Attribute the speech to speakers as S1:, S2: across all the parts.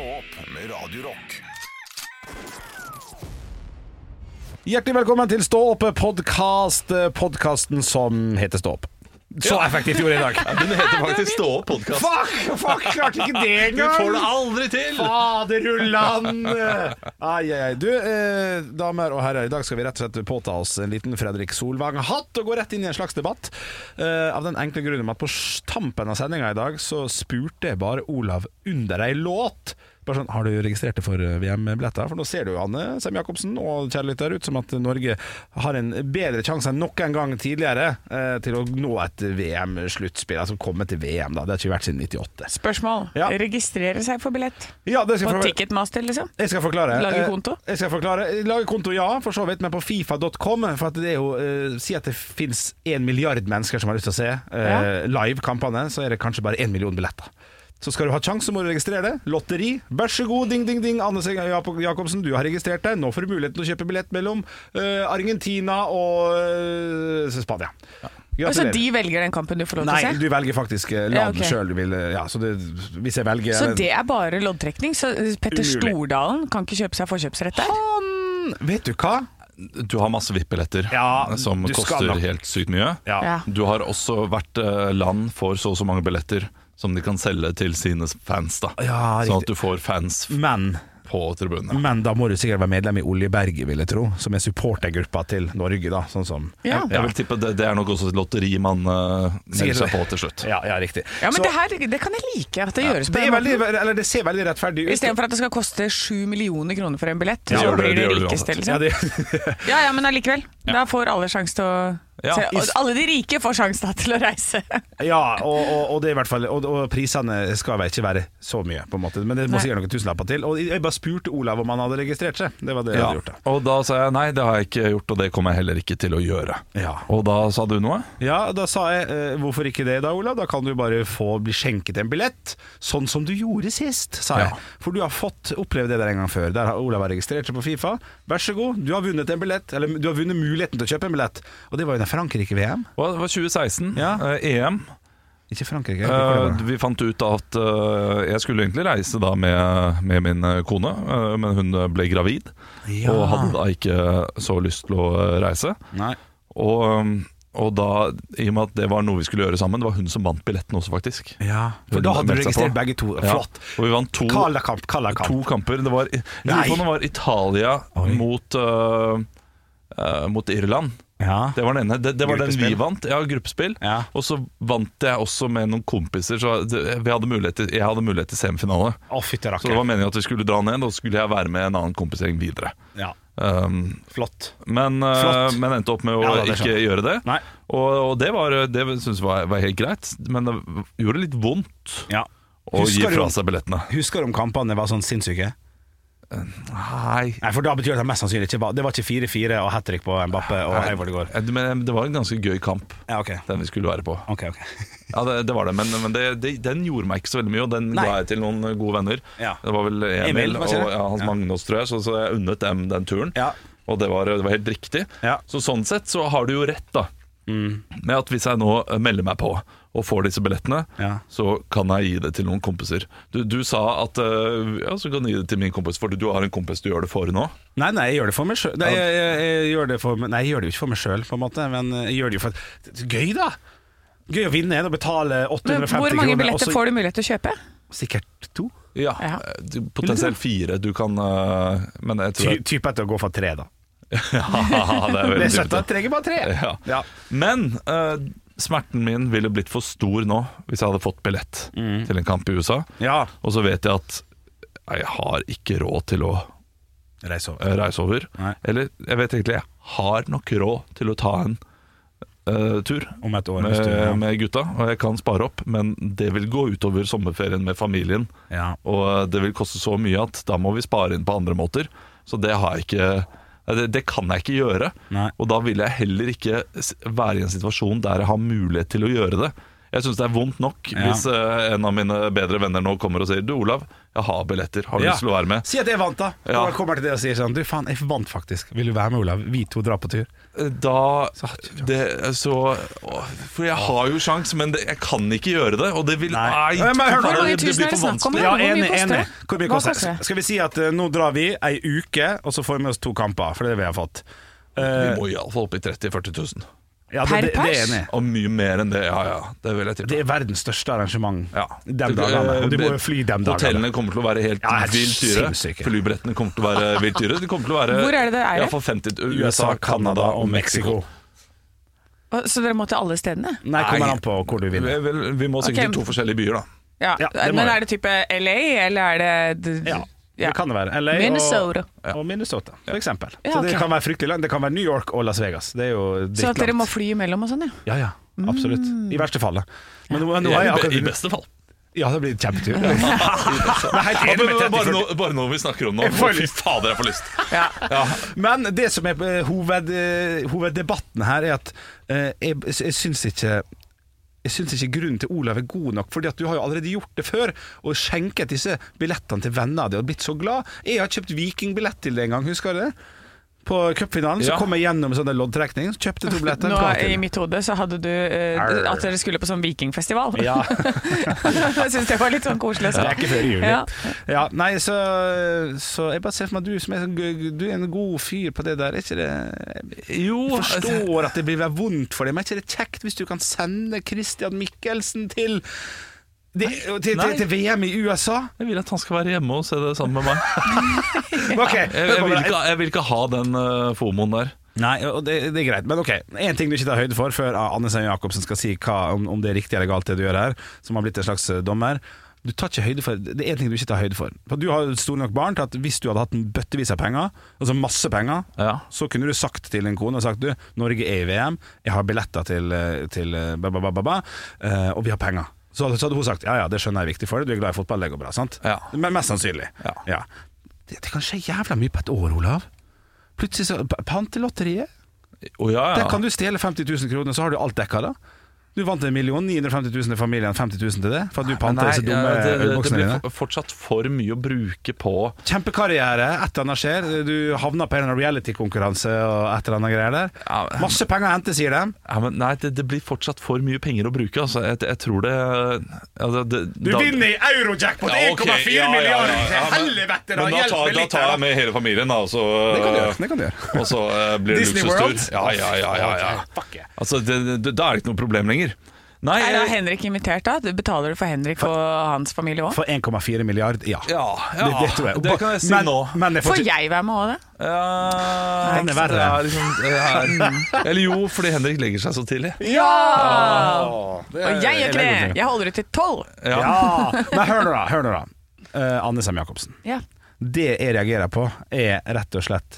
S1: opp med Radio Rock.
S2: Hjertelig velkommen til Stå opp podcast, podcasten som heter Stå opp. Så effektivt gjorde jeg i dag.
S3: Ja, den heter faktisk Stå opp podcast.
S2: Fuck, klarte ikke det engang.
S3: Du får det aldri til.
S2: Faderullan. Ai. Du, damer og herrer, i dag skal vi rett og slett påta oss en liten Fredrik Solvang-hatt og gå rett inn i en slags debatt. Av den enkle grunnen at på tampen av sendinga i dag så spurte jeg bare Olav under ei låt. Bare sånn, har du registrert det for VM-billetter? For nå ser du Anne Sem Jacobsen og kjære lytter ut som at Norge har en bedre sjanse enn noen gang tidligere til å nå et VM-sluttspill, altså komme til VM da. Det har ikke vært siden 98.
S4: Spørsmål.
S2: Ja.
S4: Registrere seg for billett?
S2: Ja, det skal
S4: på Ticketmaster, liksom?
S2: Jeg skal forklare.
S4: Lage konto?
S2: Jeg skal forklare. Lage konto, ja, for så vidt, men på FIFA.com, for at det er jo, si at det finnes 1 milliard mennesker som har lyst til å se live-kampene, så er det kanskje bare 1 million billetter. Så skal du ha sjanse, må du registrere det. Lotteri, vær så god, ding, ding, ding. Anne Sem Jacobsen, du har registrert deg. Nå får du muligheten til å kjøpe billett mellom Argentina og Spania.
S4: Og så de velger den kampen du får lov til å se?
S2: Nei, du velger faktisk land selv. Så hvis jeg velger...
S4: Så det er bare loddtrekning? Så Petter Stordalen kan ikke kjøpe seg forkjøpsrett der?
S2: Vet du hva?
S3: Du har masse VIP-billetter som koster helt sykt mye.
S2: Ja.
S3: Du har også hvert land får så og så mange billetter som de kan selge til sine fans da. Sånn at du får fans på tribunene.
S2: Men da må du sikkert være medlem i Oljeberget, vil jeg tro, som er supportergruppa til Norge da, sånn som...
S4: Ja.
S3: Jeg vil tippe det er nok også et lotteri man melder seg på til slutt.
S2: Ja, riktig.
S4: Ja, men
S2: så,
S4: det kan jeg like at det gjøres på
S2: det ser veldig rettferdig ut.
S4: I stedet for at det skal koste 7 millioner kroner for en billett,
S3: Ja,
S4: så blir det
S3: gjør det
S4: rikeste, liksom.
S2: Ja,
S4: men allikevel. Da får alle sjanse til å... alle de rike får sjanse til å reise.
S2: Ja, og det er i hvert fall og prisene skal vel ikke være så mye på en måte, men det må sikkert noen tusenlapper til. Og jeg bare spurte Olav om han hadde registrert seg. Det var det jeg hadde gjort da.
S3: Og da sa jeg nei, det har jeg ikke gjort, og det kommer jeg heller ikke til å gjøre. Og da sa du noe? Ja,
S2: da sa jeg hvorfor ikke det da, Olav? Da kan du bare bli skjenket en billett, sånn som du gjorde sist, sa jeg. For du har fått oppleve det der en gang før. Der har Olav registrert seg på FIFA. Vær så god, du har vunnet en billett, eller du har vunnet muligheten til å kjøpe en billett. Og det var jo Frankrike-VM.
S3: Det var 2016, EM.
S2: Ikke Frankrike.
S3: Vi fant ut at jeg skulle egentlig reise da med min kone, men hun ble gravid og hadde da ikke så lyst til å reise.
S2: Nei.
S3: Og da, i og med at det var noe vi skulle gjøre sammen, det var hun som vant billetten også faktisk.
S2: Ja, for da hadde du registrert begge to. Flott.
S3: Og vi vant to kamper. Det var Italia mot Irland. Det var den ene. Det var den vi vant. Gruppespill. Og så vant jeg også med noen kompiser. Så jeg hadde mulighet til semifinale. Så det var meningen at vi skulle dra ned, og så skulle jeg være med en annen kompisering videre.
S2: Flott.
S3: Men endte opp med å ikke gjøre det. Og det synes jeg var helt greit. Men det gjorde litt vondt å gi fra seg billettene.
S2: Husker du om kampene var sånn sinnssyke?
S3: Nei,
S2: for da betyr det at mest sannsynlig ikke det var ikke 4-4 og hat-trick på Mbappé og Heivold i går.
S3: Men det var en ganske gøy kamp, den vi skulle være på. Ja, det var det, men den gjorde meg ikke så veldig mye, og den ga jeg til noen gode venner. Det var vel Emil og Hans Magnus, tror jeg, så jeg unnet dem den turen. Og det var helt riktig. Så sånn sett så har du jo rett da, med at hvis jeg nå melder meg på og får disse billettene, så kan jeg gi det til noen kompiser. Du sa at så kan du gi det til min kompis, for du har en kompis du gjør det for nå.
S2: Nei, jeg gjør det for meg selv. Jeg gjør det jo ikke for meg selv på en måte, men jeg gjør det jo for gøy da. Gøy å vinne og betale 850 kroner.
S4: Hvor mange billetter får du mulighet til å kjøpe?
S2: Sikkert 2.
S3: Potensielt 4. Du kan, men jeg tror
S2: Typ etter å gå for 3 da.
S3: Det er veldig
S2: søtt, jeg trenger bare 3.
S3: Men smerten min ville blitt for stor nå hvis jeg hadde fått billett til en kamp i USA. Og så vet jeg at jeg har ikke råd til å reise over. Eller jeg vet egentlig jeg har nok råd til å ta en tur
S2: om et år
S3: med gutta, og jeg kan spare opp, men det vil gå utover sommerferien med familien. Og det vil koste så mye at da må vi spare inn på andre måter. Så det har jeg ikke. Det kan jeg ikke gjøre. Og da vil jeg heller ikke være i en situasjon der jeg har mulighet til å gjøre det. Jeg synes det er vondt nok hvis en av mine bedre venner nå kommer og sier: Du Olav, jeg har billetter, har du lyst til å være med?
S2: Si at jeg vant da. Og jeg kommer til det og sier sånn, du faen, jeg vant faktisk. Vil du være med, Olav? Vi to drar på tur.
S3: For jeg har jo sjans, men jeg kan ikke gjøre det. Og det vil
S2: men hør nå,
S4: det blir for vanskelig.
S2: Ja, enig. Hvor mye koster det? Skal vi si at nå drar vi ei uke, og så får vi med oss 2 kamper, for det er det vi har fått.
S3: Vi må i alle fall opp i 30 000-40 000.
S2: Ja, det er enig.
S3: Og mye mer enn det, det vil jeg tippe.
S2: Det er verdens største arrangement de dagene. Og du må jo fly de dagene.
S3: Hotellene kommer til å være helt vilt dyre. Flybillettene kommer til å være vilt dyre. De kommer til å være
S4: Hvor er det
S3: i hvert fall 50 USA, Canada og Mexico.
S4: Så dere må til alle stedene?
S2: Nei, kommer an på hvor du vil.
S3: Vi må sikkert til 2 forskjellige byer da.
S4: Men er det type LA, eller er det...
S2: Det kan det være LA og Minnesota, for eksempel. Så det kan være fryktelig langt. Det kan være New York og Las Vegas. Det er jo
S4: så at dere må fly imellom og sånn,
S2: Ja, absolutt. I verste fall. Men nå
S3: I beste fall.
S2: Ja, det blir kjempetur.
S3: Bare noe vi snakker om nå. Fy fader, jeg får lyst.
S2: Men det som er hoveddebatten her, er at jeg syns ikke grunnen til Olav er god nok, fordi at du har jo allerede gjort det før og skjenket disse billettene til venner og blitt så glad. Jeg har kjøpt Viking-billett til det en gang, husker du det? På cupfinalen så kom jeg gjennom sånne loddtrekning, så kjøpte 2 billetter.
S4: Nå i mitt hode så hadde du at dere skulle på sånn vikingfestival.
S2: Ja.
S4: Jeg synes det var litt sånn koselig.
S2: Det er ikke før i juli. Nei, så jeg bare ser for meg at du er en god fyr på det der. Er ikke det? Jo, jeg forstår at det blir vondt for deg, men er ikke det kjekt hvis du kan sende Christian Michelsen til VM i USA?
S3: Jeg vil at han skal være hjemme og se det sammen med meg. Jeg vil ikke ha den FOMOen der.
S2: Nei, og det er greit. Men en ting du ikke tar høyde for før Anne Sem Jacobsen skal si om det er riktig eller galt det du gjør her, som har blitt en slags dommer. Du tar ikke høyde for det. Er en ting du ikke tar høyde for. For du har store nok barn til at hvis du hadde hatt en bøttevis av penger, altså masse penger, så kunne du sagt til en kone og sagt, du, Norge er i VM, jeg har billetter til og vi har penger. Så hadde hun sagt, det skjønner jeg er viktig for deg, du er glad i fotball, det går bra, sant? Men mest sannsynlig. Det kan skje jævla mye på et år, Olav. Plutselig så, pantelotteriet, der kan du stjele 50 000 kroner, så har du alt dekket da. Du vant 1 million, 950 000 til familien, 50 000 til det, for at du pantet disse dumme ølboksene dine.
S3: Det blir fortsatt for mye å bruke på.
S2: Kjempekarriere, et eller annet skjer. Du havner på en reality-konkurranse og et eller annet greier der. Masse penger å hente, sier de.
S3: Nei, det blir fortsatt for mye penger å bruke. Altså, jeg tror det,
S2: du vinner i Eurojackpot 1,4 milliarder! Helvete, da hjelper litt.
S3: Da tar jeg med hele familien, da.
S2: Det kan du gjøre.
S3: Og så blir det luksustur. Ja. Altså, da er det ikke noe problem lenger.
S4: Nei, er Henrik invitert da? Betaler du for Henrik og hans familie også?
S2: For 1,4 milliard,
S3: ja.
S2: Det tror jeg.
S3: Det kan jeg si nå.
S4: Får jeg være med også det?
S2: Den er verre.
S3: Eller jo, fordi Henrik legger seg så tidlig.
S4: Og jeg gjør ikke det. Jeg holder det til 12.
S2: Men hør nå da. Anne Sem Jacobsen. Det jeg reagerer på er rett og slett,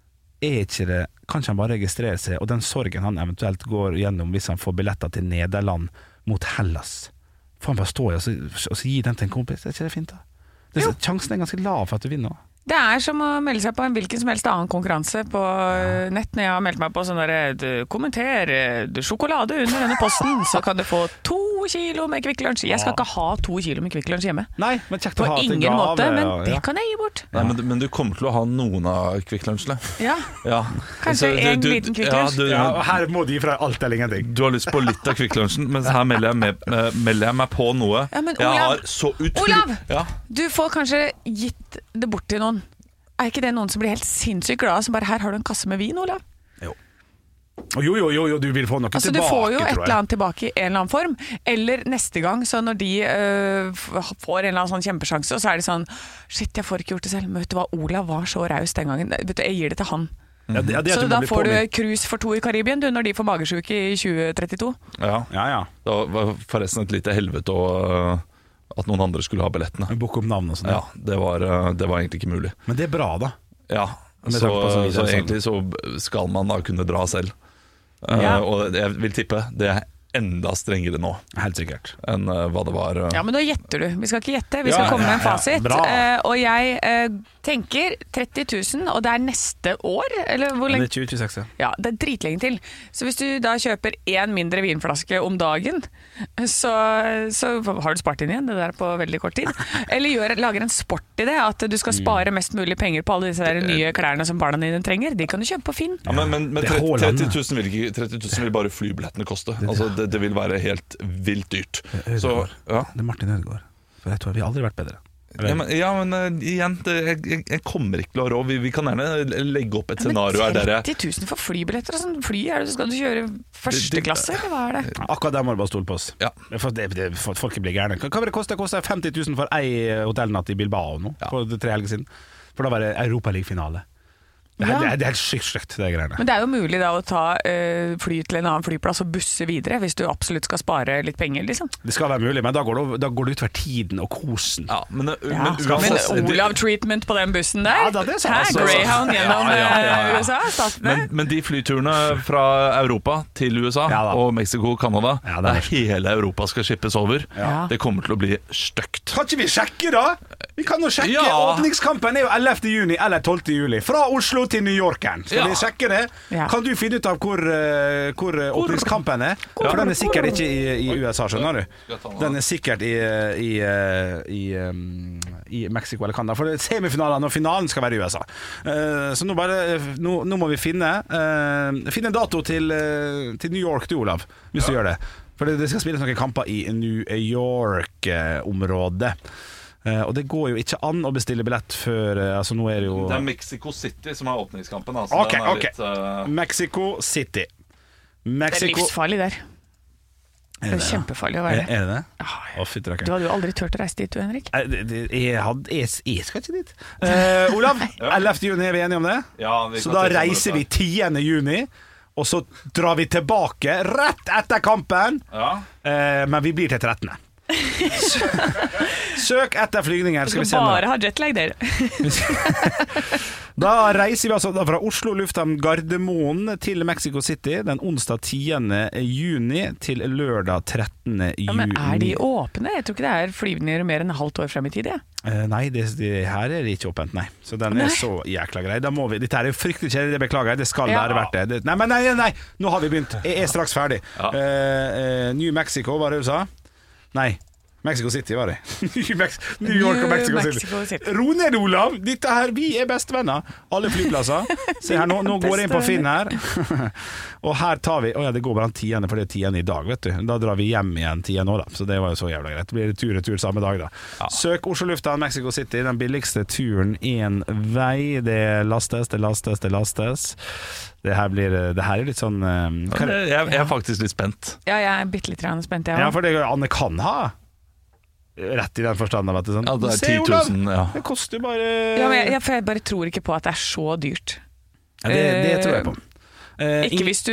S2: kan ikke han bare registrere seg, og den sorgen han eventuelt går gjennom hvis han får billetter til Nederland mot Hellas, får han bare stå i og så gi den til en kompis. Er ikke det fint da? Sjansen er ganske lav for at du vinner.
S4: Det er som å melde seg på en hvilken som helst annen konkurranse på nett. Når jeg har meldt meg på sånn der, kommenter sjokolade under denne posten, så kan du få 2 kilo med Kvikk Lunsj. Jeg skal ikke ha 2 kilo med Kvikk Lunsj hjemme.
S2: Nei, men kjekt å
S4: ha
S2: til gave.
S4: På ingen måte, men det kan jeg gi bort.
S3: Nei, men du kommer til å ha noen av Kvikk Lunsjene.
S4: Kanskje en liten Kvikk Lunsj.
S2: Her må de fra alt eller ingenting.
S3: Du har lyst på litt av Kvikk Lunsjen, men her melder jeg meg på noe. Jeg har så
S4: Olav, du får kanskje gitt det bort til noen. Er ikke det noen som blir helt sinnssykt glad, som bare, her har du en kasse med vin, Olav?
S2: Jo, du vil få noe tilbake,
S4: du får jo et eller annet tilbake i en eller annen form. Eller neste gang, så når de får en eller annen sånn kjempesjanse, og så er det sånn, shit, jeg får ikke gjort det selv. Men vet du hva, Olav var så raus den gangen. Vet du, jeg gir det til han. Så da får du cruise for 2 i Karibien, du, når de får magesjuke i 2032.
S3: Det var forresten et lite helvete at noen andre skulle ha billettene.
S2: Book om navn og sånn.
S3: Ja, det var egentlig ikke mulig.
S2: Men det er bra da.
S3: Ja, så egentlig så skal man da kunne dra selv. Og jeg vil tippe det er enda strengere nå.
S2: Helt sikkert.
S3: Enn hva det var.
S4: Ja, men da gjetter du. Vi skal ikke gjette, vi skal komme med en fasit. Og jeg tenker 30 000, og det er neste år? Eller hvor lenge?
S2: Det er 2026,
S4: ja. Det er dritlenge til. Så hvis du da kjøper en mindre vinflaske om dagen, så har du spart inn igjen det der på veldig kort tid. Eller lager en sport i det, at du skal spare mest mulig penger på alle disse der nye klærne som barna dine trenger. De kan du kjøpe på Finn.
S3: Ja, men 30 000 vil bare flybillettene koste. Altså det vil være helt vilt dyrt. Så,
S2: ja. Det er Martin Ødegaard. For jeg tror vi har aldri vært bedre.
S3: Ja, men igjen, jeg kommer ikke til å ha råd. Vi kan gjerne legge opp et scenario her der
S4: 30 000 for flybilletter og sånn. Fly, skal du kjøre første klasse, eller hva er det?
S2: Akkurat der må du bare stole på oss.
S3: Ja.
S2: For folk blir gærne. Hva vil det koste? Det koster 50 000 for ei hotellnatt i Bilbao nå, for 3 helger siden. For da var det Europaliga-finale. Det er helt sykt, det greiene.
S4: Men det er jo mulig da å ta fly til en annen flyplass og busse videre, hvis du absolutt skal spare litt penger, liksom. Det
S2: skal være mulig, men da går det utover tiden og kosen.
S3: Ja, men
S4: Olav-treatment på den bussen der?
S2: Ja, det er sant.
S4: Greyhound gjennom USA, statene.
S3: Men de flyturene fra Europa til USA og Mexico og Canada, der hele Europa skal skippes over, det kommer til å bli stygt.
S2: Kan ikke vi sjekke da? Vi kan jo sjekke. Åpningskampen er jo 11. juni eller 12. juli. Fra Oslo til New Yorkeren. Skal vi sjekke det? Kan du finne ut av hvor åpningskampen er? For den er sikkert ikke i USA, skjønner du? Den er sikkert i Mexico eller Canada. For det er semifinalen og finalen skal være i USA. Så nå må vi finne en dato til New York, du, Olav, hvis du gjør det. For det skal spilles noen kamper i New York-området. Og det går jo ikke an å bestille billett før altså nå er det jo
S3: Det er Mexico City som er åpningskampen
S2: Ok. Mexico City.
S4: Det er livsfarlig der. Det er kjempefarlig å være der.
S2: Er det det?
S4: Ja. Du hadde jo aldri tørt å reise dit, du, Henrik.
S2: Jeg skal ikke dit. Olav, 11. juni, er vi enige om det?
S3: Ja,
S2: så da reiser vi 10. juni, og så drar vi tilbake rett etter kampen. Men vi blir til 13. Søk etter flygninger.
S4: Skal vi bare ha jetlag der.
S2: Da reiser vi altså fra Oslo lufthavn Gardermoen til Mexico City den onsdag 10. juni til lørdag 13. juni.
S4: Men er de åpne? Jeg tror ikke det er flygninger mer enn halvt år frem i tid.
S2: Nei, her er det ikke åpent, nei. Så den er så jækla grei. Dette er jo fryktelig kjedelig, det beklager jeg. Det skal være verdt det. Nei, nå har vi begynt. Jeg er straks ferdig. New Mexico, var det du sa? Nei, Mexico City var det. New York og Mexico City. Ro ned, Olav. Dette her, vi er bestevenner. Alle flyplasser. Se her, nå går jeg inn på Finn her. Og her tar vi det går bare 10. for det er 10. i dag, vet du. Da drar vi hjem igjen 10. nå da. Så det var jo så jævla greit. Det blir tur samme dag da. Søk Oslo lufthavn Mexico City. Den billigste turen en vei. Det lastes. Det her er litt sånn
S3: jeg er faktisk litt spent.
S4: Ja, jeg er bitte litt spent.
S2: Ja, for det Anne kan ha rett i den forstanden av at det er sånn.
S3: Ja, det er 10 000,
S2: det koster bare
S4: jeg bare tror ikke på at det er så dyrt.
S2: Det tror jeg på.
S4: Ikke hvis du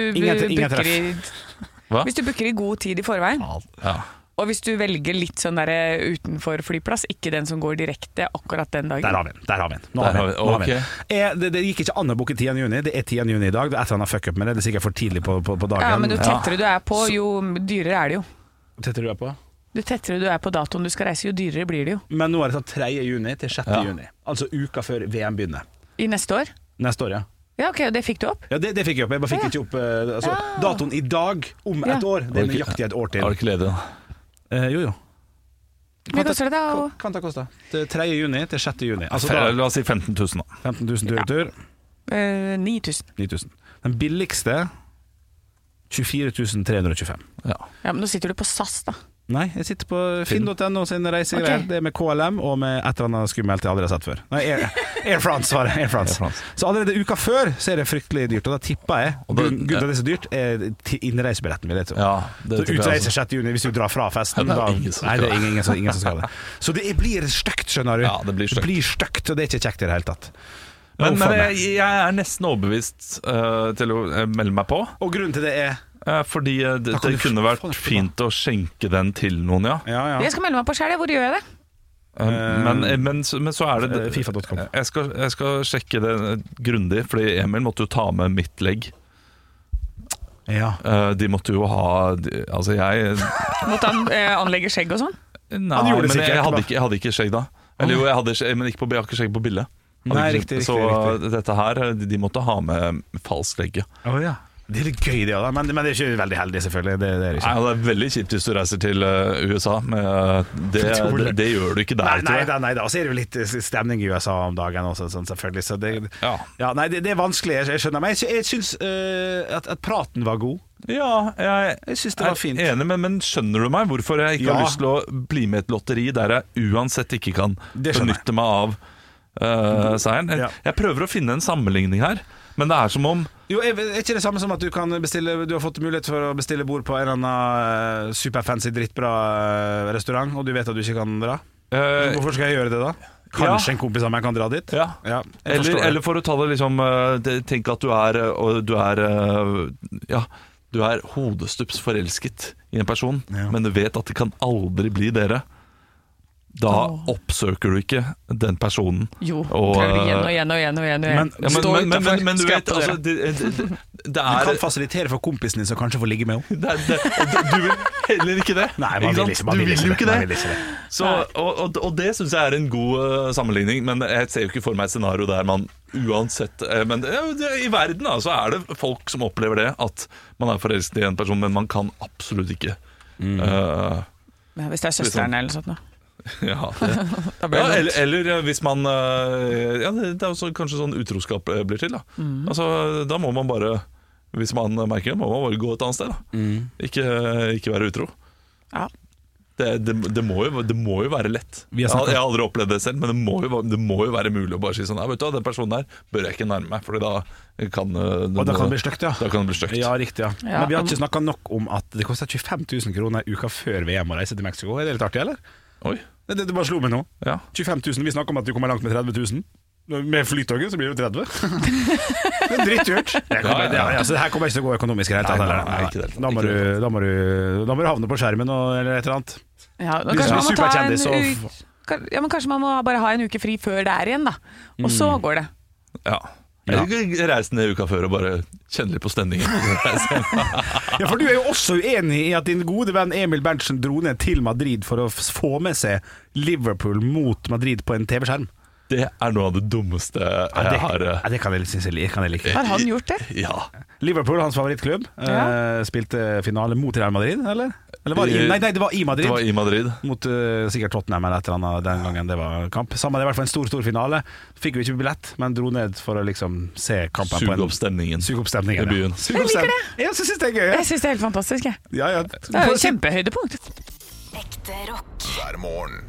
S4: hvis du booker i god tid i forveien. Og hvis du velger litt sånn der utenfor flyplass, ikke den som går direkte akkurat den dagen.
S2: Der har vi den. Nå har vi den. Det gikk ikke an å booke 10. juni. Det er 10. juni i dag. Det er et eller annet fuck up med det. Det er sikkert for tidlig på dagen.
S4: Ja, men jo tettere du er på, jo dyrere er det jo.
S2: Tettere du er på?
S4: Jo tettere du er på datoen du skal reise, jo dyrere blir det jo.
S2: Men nå er det sånn 3. juni til 6. juni. Altså uka før VM begynner.
S4: I neste år?
S2: Neste år, ja.
S4: Ja, ok, det fikk du opp?
S2: Ja, det fikk jeg opp. Jeg bare fikk ikke opp datoen i dag om et år. Det er nøyaktig et år til.
S3: Var det ikke ledig da?
S2: Jo.
S4: Hva koster det da?
S2: Kan det koste? 3. juni til 6. juni. Altså
S3: la oss si 15 000 da.
S2: 15 000 tur.
S4: 9 000.
S2: Den billigste 24 325.
S4: Ja, men nå sitter du på SAS da.
S2: Nei, jeg sitter på Finn.no sin reisegreier. Det er med KLM og med et eller annet skummelt jeg aldri har sett før. Nei, Air France var det. Air France. Så allerede uka før så er det fryktelig dyrt. Og da tipper jeg grunnen til det er så dyrt er innreisebilletten, vil jeg tro. Så utreise 6. juni hvis du drar fra festen.
S3: Det er
S2: ingen som skal det. Så det blir stygt, skjønner du.
S3: Ja, det blir
S2: stygt, og det er ikke kjekt i det hele tatt.
S3: Men jeg er nesten overbevist til å melde meg på.
S2: Og grunnen til det er
S3: fordi det kunne vært fint å skjenke den til noen,
S2: ja.
S4: Jeg skal melde meg på selv, hvor gjør jeg det?
S3: Men så er det
S2: FIFA.com.
S3: Jeg skal sjekke det grundig, fordi Emil måtte jo ta med mitt legg. De måtte jo ha Altså jeg
S4: Måtte han anlegge skjegg og sånn?
S3: Nei, men jeg hadde ikke skjegg da. Eller jo, jeg hadde skjegg, men jeg har ikke skjegg på bildet.
S2: Nei, riktig.
S3: Så dette her, de måtte ha med falsk legge.
S2: Det er litt gøy det da, men det er ikke veldig heldig selvfølgelig. Det er ikke.
S3: Nei, det er veldig kjipt hvis du reiser til USA, men det gjør du ikke der.
S2: Nei, da så er det jo litt stemning i USA om dagen også, sånn, selvfølgelig. Så det er vanskelig, jeg skjønner. Men jeg synes at praten var god.
S3: Ja, jeg synes det var fint. Enig, men skjønner du meg hvorfor jeg ikke har lyst til å bli med et lotteri der jeg uansett ikke kan benytte meg av seieren? Jeg prøver å finne en sammenligning her, men det er som om
S2: er ikke det samme som at du kan bestille. Du har fått mulighet for å bestille bord på en eller annen superfancy, drittbra restaurant, og du vet at du ikke kan dra? Hvorfor skal jeg gjøre det da? Kanskje en kompis av meg kan dra dit?
S3: Eller for å ta det liksom tenk at du er hodestups forelsket i en person, men du vet at det kan aldri bli dere. Da oppsøker du ikke den personen.
S4: Jo, prøver igjen.
S3: Men du vet altså,
S2: du kan fasilitere for kompisen din som kanskje får ligge med henne.
S3: Du vil heller ikke det.
S2: Nei, du vil jo ikke det.
S3: Så, og det synes jeg er en god sammenligning. Men jeg ser jo ikke for meg et scenario der man uansett men i verden da, så er det folk som opplever det, at man er forelsket i en person, men man kan absolutt ikke
S4: hvis det er søsteren eller sånt da.
S3: Eller hvis man det er også kanskje sånn utroskap blir til da. Altså, da må man bare, hvis man merker det, må man bare gå et annet sted da. Ikke være utro. Det må jo være lett. Jeg har aldri opplevd det selv, men det må jo være mulig å bare si sånn, vet du, den personen der bør jeg ikke nærme meg, for da kan det
S2: bli stygt. Ja, riktig. Men vi har ikke snakket nok om at det koster 25 000 kroner uka før VM å reise til Mexico. Er det litt artig, eller?
S3: Oi.
S2: Det bare slo meg nå. 25 000, vi snakker om at du kommer langt med 30 000. Med flytoget så blir det 30. Det er drittdyrt. Så her kommer ikke til å gå økonomisk i det hele tatt. Da må du havne på skjermen eller et eller annet.
S4: Kanskje man må bare ha en uke fri før det igjen da. Og så går det.
S3: Jeg reiste ned uka før og bare kjenne litt på stemningen.
S2: For du er jo også uenig i at din gode venn Emil Berntsen dro ned til Madrid for å få med seg Liverpool mot Madrid på en TV-skjerm.
S3: Det er noe av det dummeste jeg har.
S2: Det kan jeg like.
S4: Har han gjort det?
S3: Ja.
S2: Liverpool, hans favorittklubb, spilte finale mot Real Madrid, eller? Eller var det nei, det var i Madrid.
S3: Det var i Madrid.
S2: Mot sikkert Tottenham eller et eller annet den gangen det var kamp. Samme, det var i hvert fall en stor finale. Fikk jo ikke billett, men dro ned for å liksom se kampen.
S3: Suge opp stemningen
S2: i byen.
S4: Jeg liker det.
S2: Jeg synes det er gøy.
S4: Jeg synes det er helt fantastisk.
S2: Det
S4: er jo kjempehøydepunkt.
S1: Ekte rock. Hver morgen.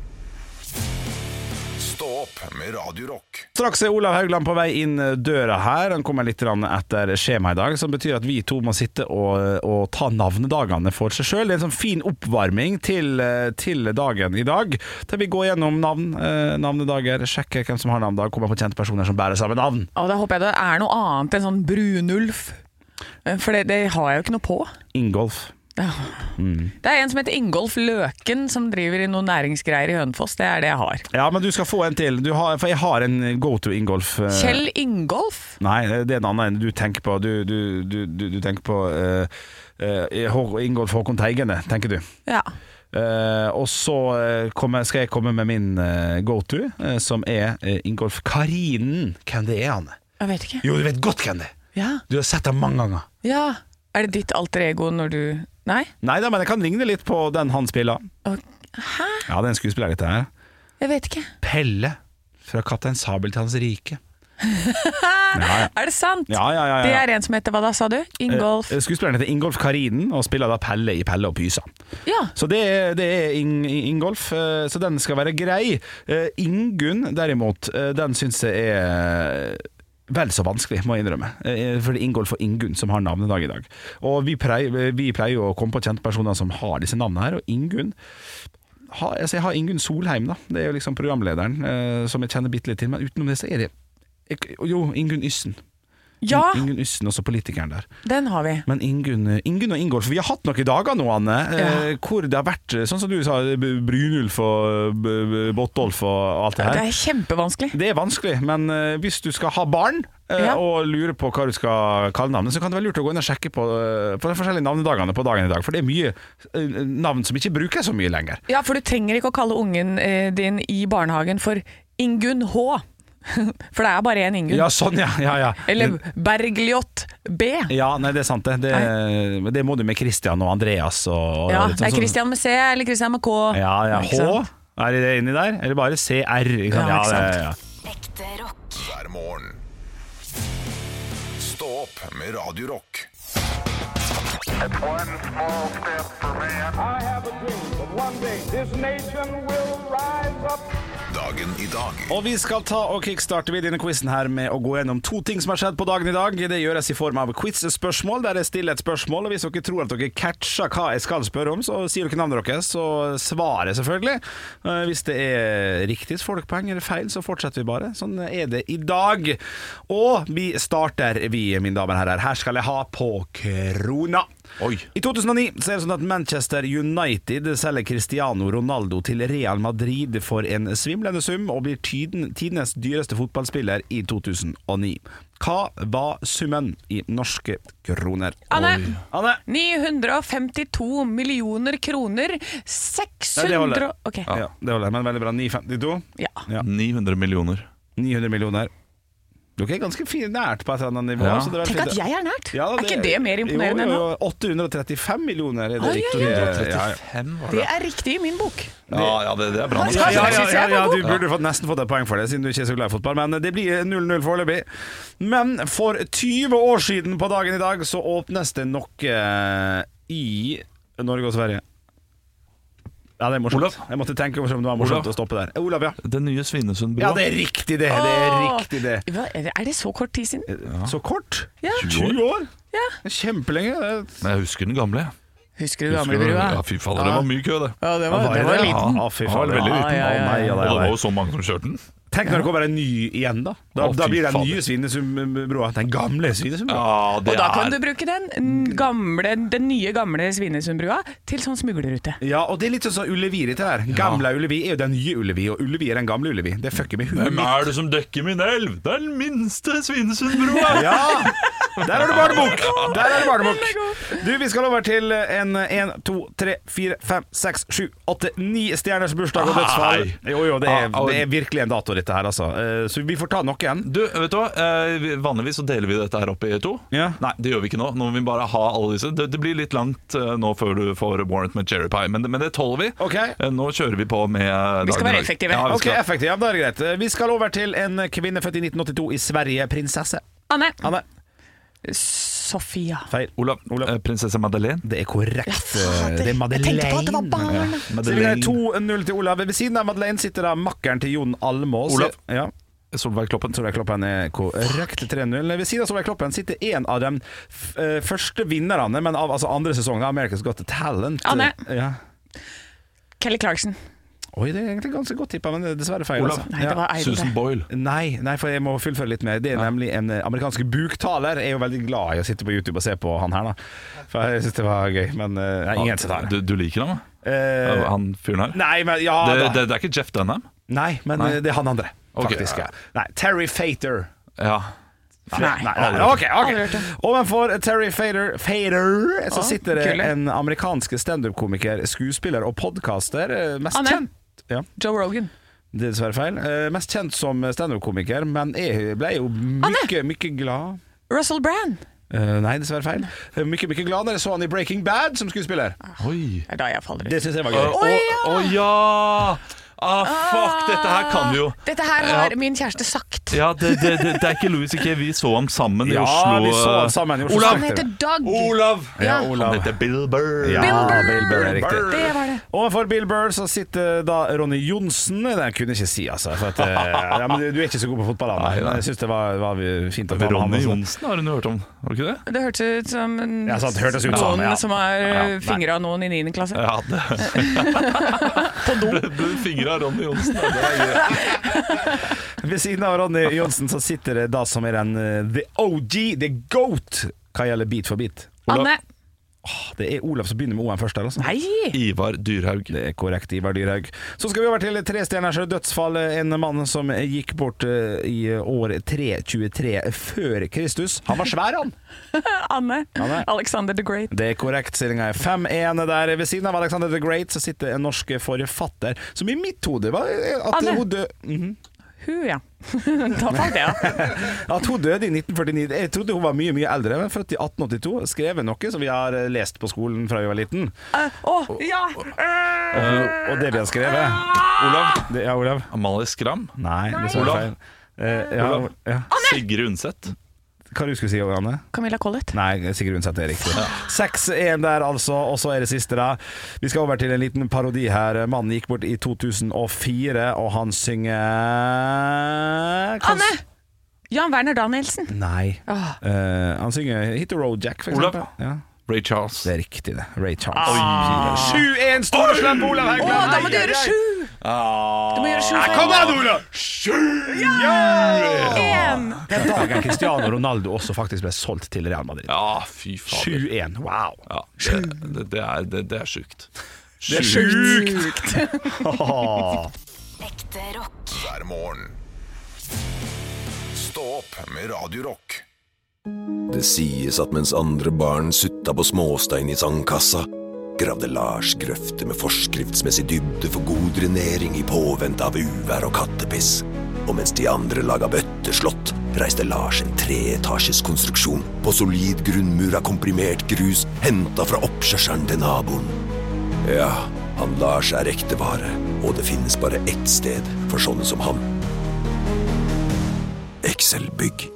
S1: Stå opp med Radio Rock.
S2: Straks er Olav Haugland på vei inn døra her. Han kommer litt etter skjema i dag, som betyr at vi to må sitte og ta navnedagene for seg selv. Det er en sånn fin oppvarming til dagen i dag, der vi går gjennom navnedager, sjekker hvem som har navnedag, kommer på kjente personer som bærer samme navn.
S4: Da håper jeg det er noe annet enn sånn Brunulf, for det har jeg jo ikke noe på.
S2: Ingolf.
S4: Det er en som heter Ingolf Løken, som driver i noen næringsgreier i Hønefoss. Det er det jeg har.
S2: Ja, men du skal få en til. For jeg har en go-to Ingolf.
S4: Kjell Ingolf?
S2: Nei, det er en annen du tenker på. Du tenker på Ingolf Håkon Teigene, tenker du.
S4: Ja.
S2: Og så skal jeg komme med min go-to, som er Ingolf Karinen. Hvem det er, Anne?
S4: Jeg vet ikke.
S2: Jo, du vet godt hvem det er.
S4: Ja.
S2: Du har sett ham mange ganger.
S4: Ja. Er det ditt alter ego når du... Nei?
S2: Nei da, men jeg kan ligne litt på den han spiller.
S4: Hæ?
S2: Ja, det er en skuespiller dette her.
S4: Jeg vet ikke.
S2: Pelle fra Kaptein Sabeltanns rike.
S4: Er det sant?
S2: Ja.
S4: Det er en som heter, hva da sa du? Ingolf?
S2: Skuespilleren heter Ingolf Karinen og spiller da Pelle i Pelle og Pysa.
S4: Ja.
S2: Så det er Ingolf, så den skal være grei. Ingunn derimot, den synes jeg er vel så vanskelig, må jeg innrømme. For det er Ingolf og Ingunn som har navnedag i dag. Og vi pleier å komme på kjente personer som har disse navnene her, og Ingunn jeg har Ingunn Solheim da. Det er jo liksom programlederen som jeg kjenner bitte litt til, men utenom det så er det Ingunn Yssen.
S4: Ja.
S2: Ingunn Yssen, også politikeren der.
S4: Den har vi.
S2: Men Ingunn og Ingolf, vi har hatt noen dager nå, Anne, hvor det har vært, sånn som du sa, Brynulf og Bottolf og alt det her.
S4: Det er kjempevanskelig.
S2: Det er vanskelig, men hvis du skal ha barn, og lurer på hva du skal kalle navnet, så kan det være lurt å gå inn og sjekke på de forskjellige navnedagene på dagen i dag, for det er mye navn som ikke brukes så mye lenger.
S4: Ja, for du trenger ikke å kalle ungen din i barnehagen for Ingunn H. For det er bare en Ingunn.
S2: Ja, sånn, ja.
S4: Eller Bergljot B.
S2: Ja, nei, det er sant det. Det må du med Christian og Andreas og
S4: ja,
S2: litt sånn,
S4: det er Christian med C eller Christian med K.
S2: Ja, H, er det inni der? Eller bare CR? Ikke sant?
S4: Ja, ikke sant.
S2: Ja.
S5: Ekte rock.
S1: Hver morgen. Stå opp med Radio Rock.
S6: It's one small step for man. I have a dream that one day this nation will rise up.
S1: Dagen i dag.
S2: Og vi skal ta og kickstarte denne quizen her med å gå gjennom 2 ting som har skjedd på dagen i dag. Det gjøres i form av quiz-spørsmål, der jeg stiller et spørsmål, og hvis dere tror at dere catcher hva jeg skal spørre om, så sier dere navnet deres, og svaret selvfølgelig. Hvis det er riktig, så får dere poeng, eller feil, så fortsetter vi bare. Sånn er det i dag. Og vi starter, mine damer og herrer. Her skal jeg ha på krona.
S3: Oi.
S2: I 2009 så er det sånn at Manchester United selger Cristiano Ronaldo til Real Madrid for en svimlende sum og blir tidenes dyreste fotballspiller i 2009. Hva var summen i norske kroner?
S4: Anne, 952 millioner kroner. 600...
S2: Nei, det holder.
S4: Okay.
S2: Ja, det holder, men veldig bra. 952?
S4: Ja.
S3: 900 millioner.
S2: 900 millioner. Dere er ganske nært på et eller annet nivå.
S3: Ja.
S2: Tenk
S4: at jeg er nært.
S2: Ja,
S4: er ikke det mer imponerende
S2: jo, 835 millioner er det riktig.
S3: 835 var
S4: det er riktig i min bok.
S3: Ja, det er bra.
S2: Ja, du burde nesten fått et poeng for det, siden du ikke er så glad i fotball. Men det blir 0-0 foreløpig. Men for 20 år siden på dagen i dag så åpnes det noe i Norge og Sverige. Ja, det er morsomt.
S3: Olav?
S2: Jeg måtte tenke om det var morsomt å stoppe der. Olav, ja.
S3: Den nye Svinesundbrua.
S2: Ja, det er riktig det. Det er riktig det.
S4: Er det så kort tid siden?
S2: Så kort?
S4: Ja.
S2: 20 år?
S4: Ja.
S2: Kjempelenge.
S3: Men jeg husker den gamle.
S4: Husker du gamle brua?
S3: Ja, fy faen, det var mye kø det.
S4: Ja, det var liten.
S2: Ja, fy faen,
S3: veldig liten.
S2: Ja.
S3: Og det var jo så mange som kjørte den.
S2: Tenk når det kommer en ny igjen da. Da blir det en
S3: faen.
S2: nye Svinesundbrua. Den gamle Svinesundbrua.
S3: Ja,
S4: Og da kan du bruke den nye gamle Svinesundbrua til sånn smuglerrute.
S2: Ja, og det er litt sånn Ullevi dette her. Gamle Ullevi er jo den nye Ullevi, og Ullevi er den gamle Ullevi. Det fucker med huet
S3: Hvem
S2: mitt.
S3: er det som dekker min elv? Det er den minste Svinesundbrua.
S2: Ja, der er det barnebok. Du, vi skal over til en 1, 2, 3, 4, 5, 6, 7, 8, 9 stjerners bursdag og dødsfall. Jo, det er virkelig en dato dette her, altså. Så vi får ta noen.
S3: Du, vet du hva? Vanligvis så deler vi dette her opp i 2.
S2: Ja.
S3: Nei, det gjør vi ikke nå. Nå må vi bare ha alle disse. Det blir litt langt nå før du får Warrant med Cherry Pie, men det tåler vi.
S2: Okay.
S3: Nå kjører vi på med dagen.
S4: Vi skal være effektive.
S3: Ja,
S2: Ok, effektiv, ja, det er greit. Vi skal over til en kvinne født i 1982 i Sverige, prinsesse.
S4: Anne.
S2: Sofia.
S4: Feil.
S3: Olav. Prinsesse Madeleine.
S2: Det er korrekt. Det er Madeleine.
S4: Jeg tenkte på at det var barn.
S2: Så det er 2-0 til Olav. Ved siden av Madeleine sitter da makkeren til Jon Almaas.
S3: Olav.
S2: Ja.
S3: Solveig Kloppen.
S2: Solveig Kloppen er korrekt. 3-0. Ved siden av Solveig Kloppen sitter en av de første vinnerne, men av andre sesong av America's Got Talent.
S4: Anne.
S2: Ja.
S4: Kelly Clarkson.
S2: Oi, det er egentlig ganske godt tippet, men det er dessverre feil.
S3: Olav.
S4: Nei, det var Eide.
S3: Susan Boyle.
S2: Nei, for jeg må fullføre litt mer. Det er nemlig en amerikansk buktaler. Jeg er jo veldig glad i å sitte på YouTube og se på han her da. For jeg synes det var gøy, men ingen som tar det.
S3: Du liker ham da? Han fyren her?
S2: Nei, men ja
S3: det er ikke Jeff Dunham?
S2: Nei, men det er han andre, faktisk.
S3: Okay,
S2: ja. Nei, Terry Fator.
S3: Ja.
S2: Nei. Ok. Ovenfor Terry Fator så sitter det en amerikansk stand-up-komiker, skuespiller og podcaster. Mest kjent. Ja.
S4: Joe Rogan.
S2: Det er dessverre feil. Mest kjent som stand-up-komiker, men jeg ble jo mye glad.
S4: Russell Brand.
S2: Nei, dessverre feil. Mye glad når jeg så han i Breaking Bad som skuespiller.
S3: Oi.
S4: Det er da jeg faller ut.
S2: Det synes jeg var gøy.
S3: Ja! Fuck, dette her kan vi jo.
S4: Dette her har min kjæreste sagt.
S3: Ja, det er ikke Louis C.K. Vi så ham sammen i Oslo.
S2: Ja, vi så ham sammen i Oslo.
S4: Han heter Doug.
S3: Olav.
S2: Ja,
S3: Han heter Bill Burr.
S2: Ja, Bill Burr er riktig.
S4: Det var det.
S2: Overfor Bill Burr så sitter da Ronny Johnsen. Det kunne jeg ikke si, altså. For at, men du er ikke så god på fotball, Anne.
S3: Nei.
S2: Jeg synes det var fint å ta med
S3: Ronny
S2: han.
S3: Johnsen har hun hørt om, har du ikke det?
S4: Det hørtes ut som
S2: noen
S4: som har fingret av noen i 9. klasse.
S3: Ja,
S4: På do.
S3: Du fingret av Ronny Johnsen.
S2: Ved siden av Ronny Johnsen så sitter det da som er en The OG, The GOAT, hva gjelder Beat for beat.
S4: Anne.
S2: Det er Olav som begynner med O-en først der, altså.
S4: Nei!
S3: Ivar Dyrhaug.
S2: Det er korrekt, Ivar Dyrhaug. Så skal vi over til 3 stjerners dødsfall. En mann som gikk bort i år 323 før Kristus. Han var svær, han.
S4: Anne. Alexander the Great.
S2: Det er korrekt. Stillingen er 5-1 der. Ved siden av Alexander the Great så sitter en norsk forfatter, som i mitt hode var at
S4: Anne.
S2: hun døde.
S4: Hun, ja. Da falt jeg.
S2: At hun døde i 1949. Jeg trodde hun var mye eldre, men født i 1882. Skrevet noe som vi har lest på skolen fra vi var liten.
S4: Ja!
S2: Og det vi har skrevet
S3: Olav.
S2: Olav.
S3: Amalie Skram.
S2: Nei, det er
S3: Olav.
S2: feil.
S3: Olav. Sigrid Undset.
S2: Hva du skulle si, Anne?
S4: Camilla Collett.
S2: Nei, Sigrid Undset er riktig. 6-1 der altså, og så er det siste da. Vi skal over til en liten parodi her. Mannen gikk bort i 2004, og han synger...
S4: Anne! Jan Werner Danielsen.
S2: Nei. Han synger Hit the Road Jack, for eksempel.
S3: Olav.
S2: Ja.
S3: Ray Charles.
S2: Det er riktig, det. Ray Charles. 7-1, store slem på Olav Haugland.
S4: Da må du gjøre 7! Du må gjøre 7.
S2: Kom an, Olav! 7! Ja!
S4: 1.
S2: Den dagen Cristiano Ronaldo også faktisk ble solgt til Real Madrid.
S3: Ja, fy fader.
S2: 7-1, wow.
S3: Ja, det er sjukt.
S2: Det er sjukt!
S5: Ekte rock.
S1: hver morgen. Stå opp med Radio Rock.
S7: Det sies at mens andre barn sutta på småstein i sandkassa, gravde Lars grøfter med forskriftsmessig dybde for god drenering i påvente av uvær og kattepiss. Og mens de andre laga bøtteslott, reiste Lars en 3-etasjes konstruksjon på solid grunnmur av komprimert grus hentet fra oppkjørselen til naboen. Ja, han Lars er ekte vare, og det finnes bare ett sted for sånne som han. Excel-bygg.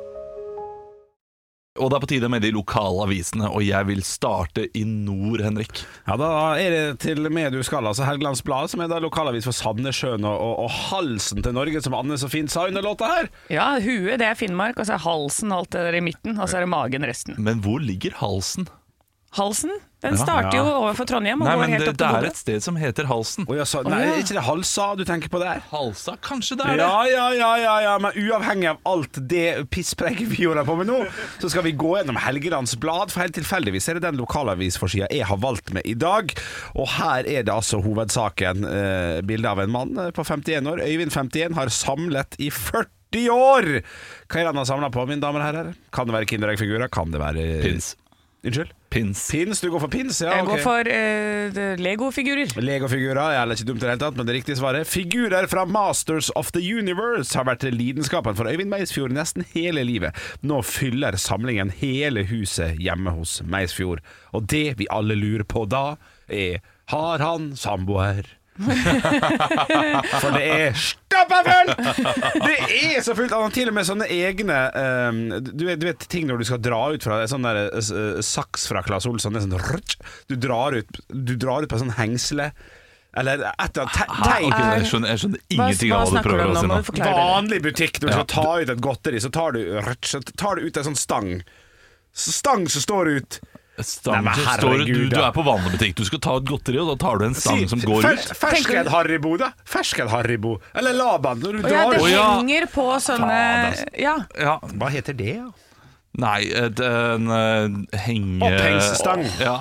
S3: Og det er på tide med de lokale avisene, og jeg vil starte i nord, Henrik.
S2: Ja, da er det til og med du skal, altså Helgelands Blad, som er da lokalavis for Sandnessjøen og halsen til Norge, som Anne så fint sa under låta her.
S4: Ja, huet det er Finnmark, og så er halsen alt det der i midten, og så er det magen resten.
S3: Men hvor ligger halsen?
S4: Halsen, den starter jo overfor Trondheim og
S3: Nei,
S4: går
S3: men
S4: helt opp
S3: det
S4: til
S3: er
S4: hodet.
S3: et sted som heter Halsen.
S2: Nei, er ikke det Halsa du tenker på der?
S3: Halsa, kanskje det er det.
S2: Ja, men uavhengig av alt det pisspreiket vi gjorde på med nå, så skal vi gå gjennom Helgelands Blad, for helt tilfeldigvis er det den lokalavisforsida jeg har valgt med i dag. Og her er det altså hovedsaken, bildet av en mann på 51 år. Øyvind 51 har samlet i 40 år. Hva er det han har samlet på, mine damer og herrer? Kan det være Kinderegg-figurer? Kan det være...
S3: Pins.
S2: Unnskyld?
S3: Pins.
S2: Pins, du går for pins? Ja,
S4: Jeg
S2: ok.
S4: går for Lego-figurer.
S2: Lego-figurer, jeg er ikke dumt i det hele tatt, men det riktige svaret. Figurer fra Masters of the Universe har vært lidenskapen for Øyvind Meisfjord nesten hele livet. Nå fyller samlingen hele huset hjemme hos Meisfjord. Og det vi alle lurer på da, er: har han samboer? For det er stappafullt! Det er så fullt. Han har til og med sånne egne du vet ting når du skal dra ut fra sånn der saks fra Claes Olsson. Det er sånn, du drar ut på sånn hengsle. Eller etter teip.
S3: Jeg skjønner ingenting av hva du prøver å si nå.
S2: Vanlig butikk, når du skal ta ut et godteri, så tar du ut en sånn stang. Stang som står ut.
S3: Stang,
S2: Nei, men
S3: står
S2: herregud,
S3: du er på vanlig butikk. Du skal ta et godteri, og da tar du en stang som går ut.
S2: Fersken Haribo, da. Fersken Haribo. Eller Laban. Når du
S4: Og ja,
S2: drar
S4: det
S2: ut.
S4: henger på sånne Ja,
S3: Ja.
S2: Hva heter det? Ja?
S3: Nei, en henge...
S2: Opphengsstang.
S3: Ja.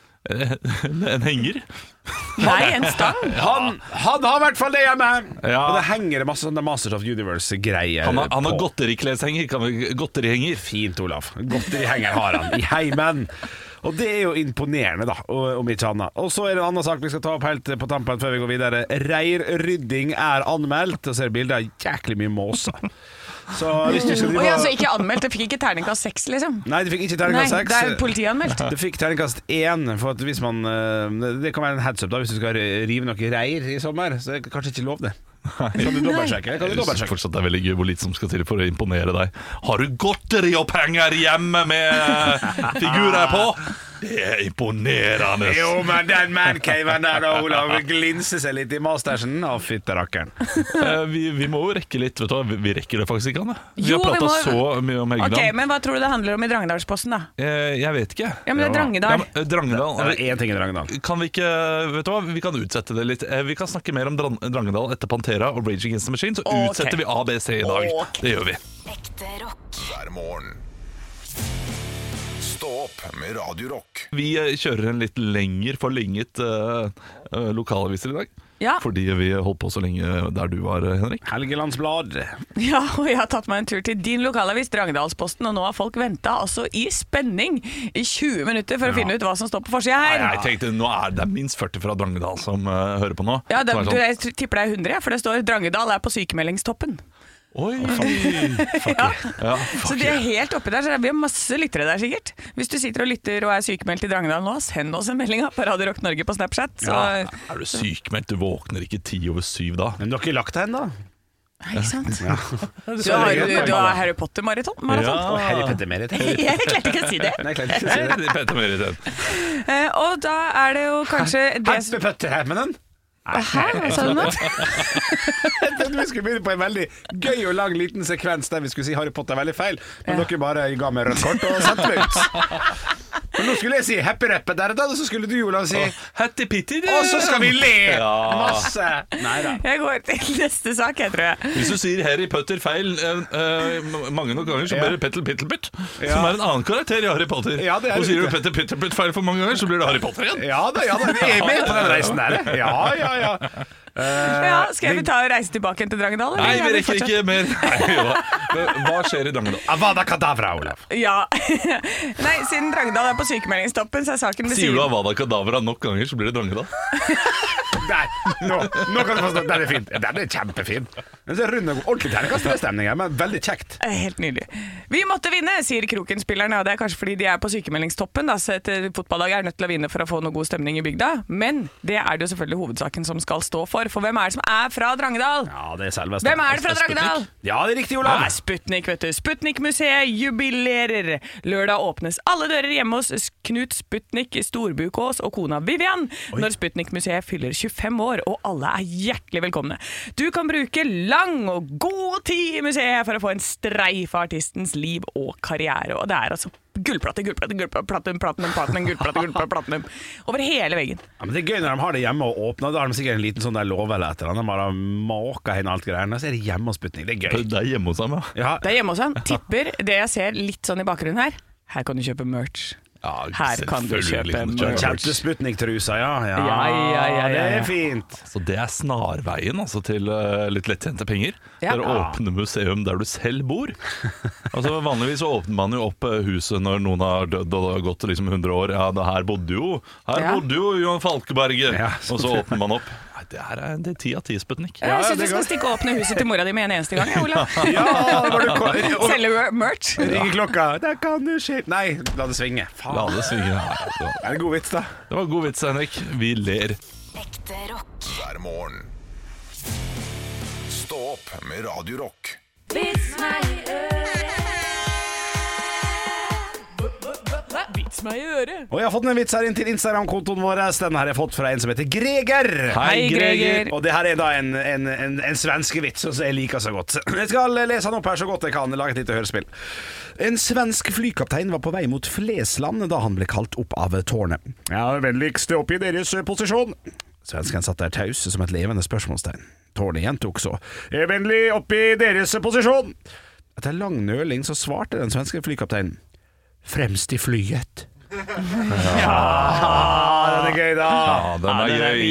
S3: En henger.
S4: nei, en stang.
S2: Han har i hvert fall det hjemme.
S3: Ja.
S2: Og det henger masse sånne Masters of Universe-greier
S3: Han har
S2: på.
S3: godterikleshenger. Godterihenger.
S2: Fint, Olav. Godterihenger har han i heimen. Og det er jo imponerende, da, om ikke annet. Og så er det en annen sak vi skal ta opp helt på tampen før vi går videre. Reirrydding er anmeldt, og så er det bilder av jæklig mye måser. Så hvis du skal
S4: Og jeg altså ikke anmeldt, jeg fikk ikke terningkast 6 liksom.
S2: Nei, du fikk ikke
S4: Nei,
S2: terningkast 6.
S4: det er politianmeldt.
S2: Du fikk terningkast 1, for at hvis man det kan være en heads up da, hvis du skal rive noe reir i sommer, så er det kanskje ikke lov det. Kan du dobbeltsjekke?
S3: Jeg synes fortsatt det er veldig gøy hvor lite som skal til for å imponere deg. Har du godteri og penger hjemme med figurer på? Det er imponerende.
S2: Jo, men den mancaven der da, Olav, glinser seg litt i mastersen. Å, fytterakkeren.
S3: Vi må jo rekke litt, vet du. Vi rekker det faktisk ikke, Anne. Vi
S4: Jo,
S3: har
S4: vi
S3: pratet
S4: må-
S3: så mye om Helgeland.
S4: Ok, men hva tror du det handler om i Drangedalsposten da?
S3: Jeg vet ikke.
S4: Ja, men det er Drangedal.
S3: Ja, men, Drangedal.
S2: Det er én ting i Drangedal.
S3: Kan vi ikke, vet du hva, vi kan utsette det litt. Vi kan snakke mer om Drangedal etter Pantera og Rage Against the Machine, så
S4: Ok.
S3: utsetter vi ABC i dag.
S4: Ok.
S3: Det gjør vi.
S5: Ekte rock.
S1: Hver morgen. Stå opp med Radio Rock.
S3: Vi kjører en litt forlenget lokalaviser i dag.
S4: Ja.
S3: Fordi vi holdt på så lenge der du var, Henrik.
S2: Helgelandsblad.
S4: Ja, og jeg har tatt meg en tur til din lokalavis, Drangedalsposten, og nå har folk ventet altså i spenning i 20 minutter for å finne ut hva som står på forsiden her.
S3: Jeg tenkte, nå det minst 40 fra Drangedal som hører på nå.
S4: Ja, jeg tipper det 100, for det står Drangedal på sykemeldingstoppen.
S3: Oi,
S4: ja. Så de helt oppi der, så det blir masse lyttere der sikkert. Hvis du sitter og lytter og sykemeldt i Drangedal nå, send oss en melding på Radio Rock Norge på Snapchat. Så.
S3: Ja. Du sykemeldt? Du våkner ikke 10:07 da.
S2: Men du har ikke lagt deg ennå?
S4: Nei, ikke sant? Ja. Du har Harry Potter-maraton?
S2: Ja, Harry Potter-maraton.
S4: Jeg klarte ikke å si det.
S2: Nei, jeg klarte ikke å si det.
S4: Og da det jo kanskje
S2: Harry Potter-maraton.
S4: Hæ? Hva sa du nå?
S2: Jeg trodde vi skulle begynne på en veldig gøy og lang liten sekvens der vi skulle si Harry Potter veldig feil, men dere bare ga meg rødt kort og sendte meg ut. Men nå skulle jeg si Happy Rappe der og da, så skulle du Olav si
S3: Hatty Pitty,
S2: og så skal vi le masse. Neida.
S4: Jeg går til neste sak, jeg tror jeg.
S3: Hvis du sier Harry Potter feil mange nok ganger, så blir det Petter Pittelputt, som en annen karakter i Harry Potter. Og sier du Petter Pittelputt feil for mange ganger, så blir det Harry Potter igjen.
S2: Ja da, vi med på den reisen der. Ja.
S4: Skal vi ta og reise tilbake til Drangedal?
S3: Nei, vi rekker ikke mer. Hva skjer i Drangedal?
S2: Avada Kadavra, Olav.
S4: Ja. Nei, siden Drangedal på sykemeldingstoppen, så saken
S3: Sier du Avada Kadavra nok ganger, så blir det Drangedal.
S2: Nå kan du forstå. Den fint. Den kjempefin. Den er rund og ordentlig terningkast-stemning, men veldig kjekt.
S4: Helt nydelig. Vi måtte vinne, sier Kroken-spillerne, og det kanskje fordi de på sykemeldingstoppen, da, så et fotballag nødt til å vinne for å få noe god stemning i bygda, men det det jo selvfølgelig hovedsaken som skal stå for hvem det som fra Drangedal?
S2: Ja, det selveste.
S4: Hvem det fra Drangedal?
S2: Ja, det riktig, Olav.
S4: Sputnik, vet du. Sputnik-museet jubilerer. Lørdag åpnes alle dører hjemme hos Knut Sputnik Storbukås og kona Vivian når Sputnik-museet fyller 25 år, og alle hjertelig velkomne. Du kan bruke lang og god tid i museet for å få en streif av artistens liv og karriere, og det altså gullplatinum over hele veggen.
S2: Ja, men det gøy når de har det hjemme og åpner. Da har de sikkert en liten sånn der låve eller et eller annet. De bare måker inn alt greiene, så det hjemme hos Sputnik. Det gøy.
S3: Det hjemme hos ham,
S2: ja.
S4: Det hjemme hos ham. Tipper det jeg ser litt sånn i bakgrunnen her. Her kan du kjøpe merch. Her kan du kjøpe merch.
S2: Kjente Sputnik-trusa, ja. Det fint.
S3: Så det snarveien altså, til litt lettjente penger. Det å åpne museum der du selv bor. Altså, vanligvis så åpner man jo opp huset når noen har dødd og det har gått liksom 100 år. Ja, her bodde jo Johan Falkeberget. Og så åpner man opp. Det er 10 av 10 Sputnik.
S4: Jeg synes du skal stikke og åpne huset til mora di med en eneste gang, Olav. Selge merch.
S2: Ringer klokka. Der kan du skje. Nei, la det svinge.
S3: La det svinge.
S2: Det en god vits, da.
S3: Det var god vits, Henrik. Vi ler.
S5: Ekte rock.
S1: Hver morgen. Stå opp med Radio Rock.
S5: Vits meg i øret.
S4: Vits meg i øret.
S2: Og jeg har fått en vits her inn til Instagram-kontoen vår. Den har jeg fått fra en som heter Greger.
S4: Hei, Greger.
S2: Og det her da en svenske vits som jeg liker så godt. Jeg skal lese den opp her så godt jeg kan. Lage et lite hørespill. En svensk flykaptein var på vei mot Flesland da han ble kalt opp av tårnet. Ja, vennligst opp i deres posisjon. Svensken satt der taus som et levende spørsmålstegn. Tårnet gjentok så. Vennlig opp i deres posisjon. Etter lang nøling så svarte den svenske flykapteinen. Fremst i flyet. Ja, den er gøy da.
S3: Ja, den er gøy.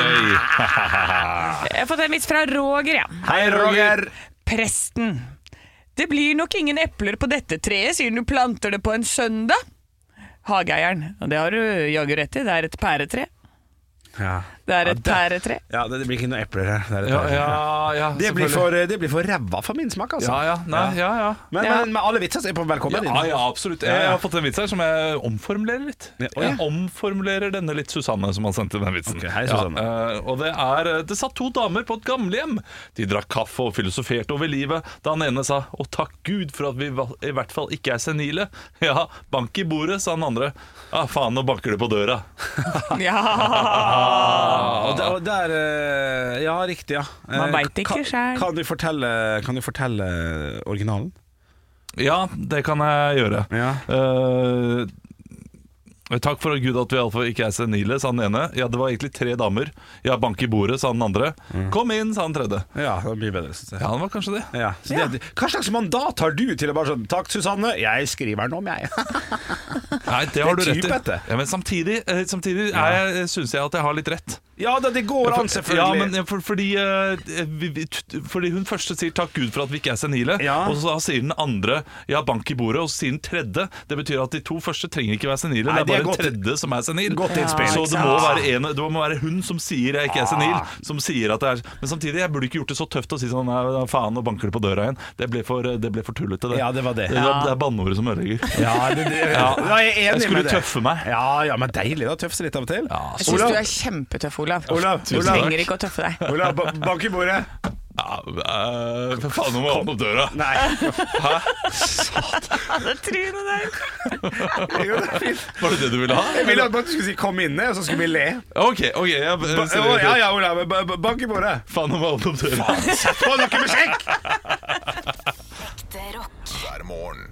S4: Jeg har fått en vits fra Roger, ja.
S2: Hei, Roger.
S4: Presten. Det blir nok ingen epler på dette treet, siden du planter det på en søndag. Hageeieren, og det har du jaggu rett i, det er et pæretre.
S2: Ja.
S4: Det er et pæretre.
S2: Ja, det blir ikke noe epler her. Det blir for ræva for min smak, altså. Men alle vitser er på velkommen.
S3: Ja, absolutt. Jeg har fått en vits her som jeg omformulerer litt. Jeg omformulerer denne litt Susanne som han sendte den vitsen.
S2: Hei, Susanne.
S3: Og det satt 2 damer på et gamlehjem. De drakk kaffe og filosoferte over livet. Da den ene sa, å takk Gud for at vi i hvert fall ikke er senile. Ja, bank i bordet, sa den andre. Ja, faen, nå banker det på døra.
S2: Og der, ja, riktig, ja.
S4: Man vet ikke selv.
S2: Kan du fortelle originalen?
S3: Ja, det kan jeg gjøre.
S2: Ja.
S3: Takk for Gud at vi i alle fall ikke senile, sa den ene. Ja, det var egentlig 3 damer. Ja, bank i bordet, sa den andre. Kom inn, sa den tredje.
S2: Ja, det blir bedre, synes jeg.
S3: Ja, det var kanskje det.
S2: Ja. Hva slags mandat har du til å bare sånn takk, Susanne, jeg skriver den om, jeg.
S3: Nei, det har du rett i.
S2: Typete.
S3: Ja, men samtidig synes jeg at jeg har litt rett.
S2: Ja, det går an, selvfølgelig.
S3: Ja, men fordi hun første sier takk Gud for at vi ikke senile, og så sier den andre ja, bank i bordet, og så sier den tredje. Det betyr at de 2 første trenger ikke være senile. Nei, det er bare en tredje som senil.
S2: Godt innspill.
S3: Så det må være hun som sier jeg ikke senil, som sier at det Men samtidig, jeg burde ikke gjort det så tøft å si sånn faen, og banker det på døra igjen. Det ble for tullete, det.
S2: Ja, det var det.
S3: Det er banneordet som ødelegger.
S2: Ja, jeg er enig
S3: jeg skulle
S2: med det.
S3: Tøffe meg.
S2: Ja, men deilig da, tøffe seg litt av og til.
S4: Jeg synes du er kjempetøff, Olav. Du trenger ikke å tøffe deg.
S2: Olav, bank i bordet.
S3: For faen, nå må jeg åpne opp døra.
S2: Nei.
S3: Hæ?
S4: Det trynet der.
S3: Var det det du ville ha?
S2: Jeg ville at du skulle si kom inn, og så skulle vi le.
S3: Ok,
S2: ja, Olav, bank i bordet.
S3: Faen, nå må jeg åpne opp døra.
S2: Sett på noe musikk.
S5: Ekte rock.
S1: Hver morgen.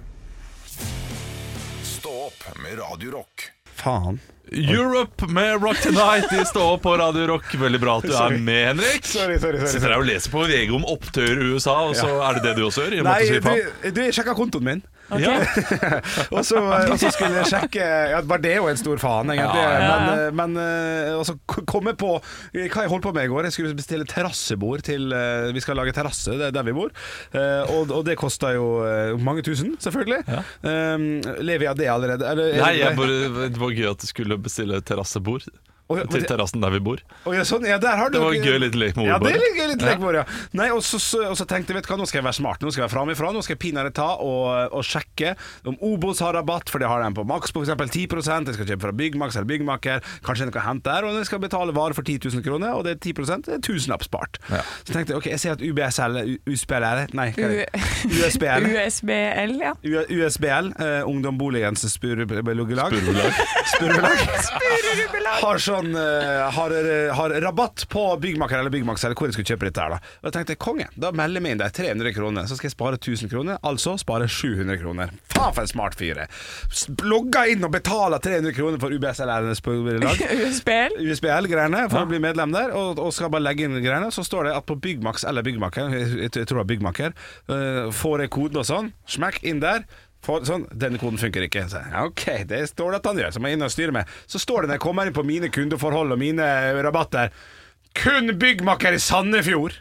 S1: Stå opp med Radio Rock.
S2: Faen.
S3: Europe med Rock Tonight. De står på Radio Rock. Veldig bra at du er med, Henrik.
S2: Sorry.
S3: Sitter der og leser på VG om opptøyer i USA, og så er det du også gjør?
S2: Nei, jeg sjekket kontoen min.
S4: Okay.
S3: Ja.
S2: og så skulle jeg sjekke bare det er jo en stor faen egentlig. Men og så kom jeg på hva jeg holdt på med i går. Jeg skulle bestille terrassebord til vi skal lage terrasse der vi bor, og det kostet jo mange tusen, selvfølgelig. Lever jeg av det allerede?
S3: Nei, det var gøy at du skulle bestille terrassebord til terrassen der vi bor.
S2: Sånn, der har du
S3: det var gøy litt lek med ord.
S2: Ja, det er gøy litt lek med ord, ja. Nei, og så tenkte jeg, vet du hva, nå skal jeg være smart. Nå skal jeg være framifra. Nå skal jeg pinadø ta og sjekke om Obos har rabatt, for det har de på Max, for eksempel 10%. Jeg skal kjøpe fra Byggmax eller Byggmaker. Kanskje jeg kan hente der, og jeg skal betale varer for 10 000 kroner, og det er 10%, det er 1000 opp spart. Så tenkte jeg, ok, jeg ser at USBL, Ungdomboligens spurvelag har sånn har rabatt på Byggmaker eller Byggmax eller hvor jeg skulle kjøpe dette her da. Og jeg tenkte, konge, da melder jeg meg inn der 300 kroner, så skal jeg spare 1000 kroner, altså spare 700 kroner. Faen for en smart fyre. Logga inn og betala 300 kroner for USBL-greiene for å bli medlem der, og skal bare legge inn greiene. Så står det at på Byggmax eller Byggmaker, jeg tror det er Byggmaker, får jeg koden og sånn, smekk inn der. Sånn, denne koden funker ikke. Så, ok, det står det at han gjør, som jeg er inne og styrer med. Så står det når jeg kommer inn på mine kundeforhold og mine rabatter, kun Byggmaker i Sandefjord.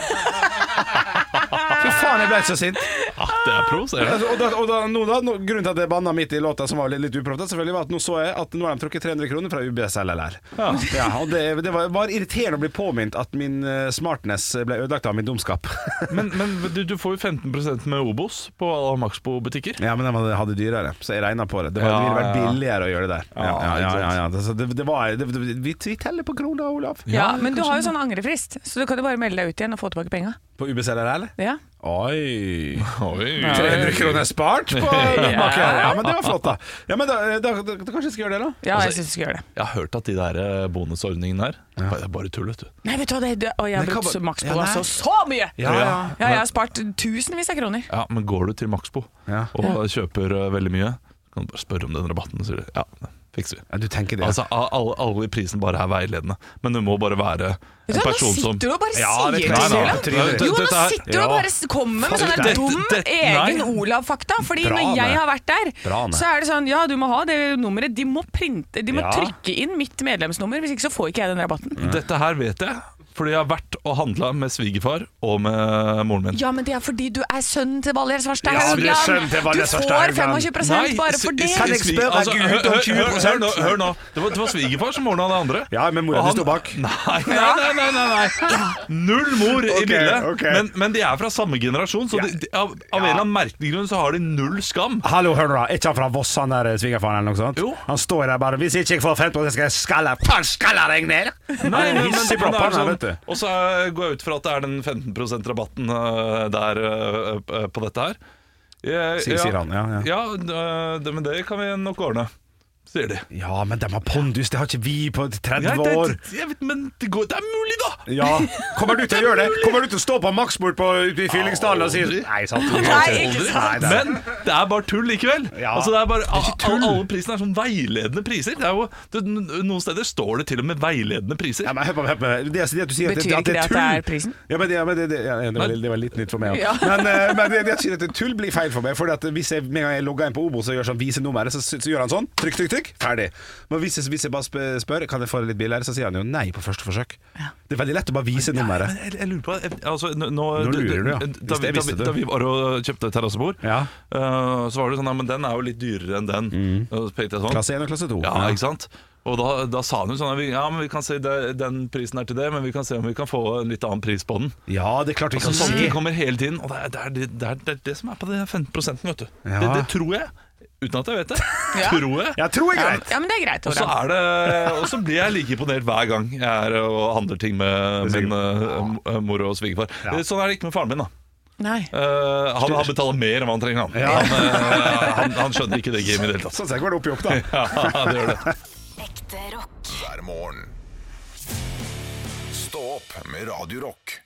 S2: Fy faen, jeg ble så sint.
S3: Det er provoserende.
S2: Grunnen til at jeg banna midt i låta, som var litt uproft, selvfølgelig var at nå så jeg at nå har de trukket 300 kroner fra UBSLLR. Og det var irriterende å bli påminnet at min smartness ble ødelagt av min dumskap.
S3: men du får jo 15% med Obos på alle Maxbo-butikker.
S2: Ja, men de hadde dyrere, så jeg regnet på det. Det ville vært billigere å gjøre det der. Vi teller på kroner, Olav.
S4: Ja, men du har jo sånn angrefrist, så du kan jo bare melde deg ut igjen og få tilbake penger.
S2: På UBSLLR, eller?
S4: Ja.
S2: Oi 300 kroner spart på Byggmaker. Ja, men det var flott da. Ja, men da kanskje jeg skal gjøre det da.
S4: Ja, jeg synes jeg skal gjøre det.
S3: Jeg har hørt at de der bonusordningene der det er bare tull, vet du.
S4: Nei, vet du hva, jeg har brukt Maxbo så mye. Jeg har spart tusenvis av kroner.
S3: Ja, men går du til Maxbo og kjøper veldig mye, kan du bare spørre om den rabatten, og sier fikser vi.
S2: Ja, du tenker det.
S3: Altså, alle i prisen bare er veiledende, men det må bare være en person som...
S4: Nå sitter du og bare sier det selv. Jo, nå sitter du og bare kommer med sånne dum egen Olav-fakta, fordi når jeg har vært der, så er det sånn, ja, du må ha det nummeret, de må trykke inn mitt medlemsnummer, hvis ikke så får ikke jeg den rabatten.
S3: Dette her vet jeg, fordi jeg har vært og handlet med svigerfar og med moren min.
S4: Ja, men det er fordi du er sønnen til Valgerd Svarstad
S2: Haugland.
S4: Du får 25% bare for det.
S2: Kan jeg spørre deg Gud om 20%?
S3: Hør nå, det var svigerfar som ordnet det andre.
S2: Ja, men mora de stod bak.
S3: Nei. Null mor i bildet. Men de er fra samme generasjon, så av en eller annen merkelig grunn så har de null skam.
S2: Hallo, hør nå, er ikke han fra Voss, han der svigerfaren eller noe sånt?
S3: Jo.
S2: Han står der bare, hvis ikke jeg får 15%, skal jeg skalle deg ned.
S3: Nei, og så går jeg ut fra at det er den 15% rabatten der på dette her.
S2: Sier han, ja.
S3: Ja, men det kan vi nok ordne. sier de.
S2: Ja, men de har pondus, det har ikke vi på 30 år.
S3: Jeg vet, men det er mulig da.
S2: Ja, kommer du til å gjøre det? Kommer du til å stå på Maxbord ute i Fyllingsdalen og si Nei, sant.
S4: Ikke sant.
S3: Men det er bare tull likevel.
S2: Ja.
S3: Altså, det er bare, alle prisene er sånn veiledende priser. Det er jo, noen steder står det til og med veiledende priser.
S2: Ja, men hør på. Det at du sier
S4: Betyr ikke det at det er prisen?
S2: Ja, men det var litt nytt for meg.
S4: Ja.
S2: Men det at du sier at tull blir feil for meg. For hvis jeg med en gang jeg logger inn på Obos og gjør sånn vise nummeret, så gjør han sånn. Trykk, ferdig. Men hvis jeg bare spør kan jeg få det litt billigere, så sier han jo nei på første forsøk. Ja. Det er veldig lett å bare vise nummeret.
S3: Jeg lurer på altså,
S2: Nå lurer du, ja.
S3: Da vi var og kjøpte terrassebord,
S2: ja.
S3: Så var det sånn, men den er jo litt dyrere enn den. Sånn.
S2: Klasse 1 og klasse 2.
S3: Ja, ikke sant? Og da sa han jo sånn, men vi kan se den prisen er til det, men vi kan se om vi kan få en litt annen pris på den.
S2: Ja, det er klart vi kan
S3: sånn,
S2: se.
S3: Det kommer hele tiden, og det er det som er på det 15%, vet du.
S2: Ja.
S3: Det tror jeg. Uten at jeg vet det.
S4: Ja.
S3: Tror jeg.
S2: Jeg tror jeg er greit.
S4: Ja, men det er greit.
S3: Og så blir jeg like imponert hver gang jeg er og handler ting med min mor og svigerfar. Ja. Sånn er det ikke med faren min da.
S4: Nei.
S3: Han betaler mer enn hva han trenger.
S2: Ja.
S3: Han skjønner ikke det gamet i det hele tatt.
S2: Sånn går det opp i opp da.
S3: Ja, det gjør det.
S5: Ekte rock.
S1: hver morgen. Stå opp med Radio Rock.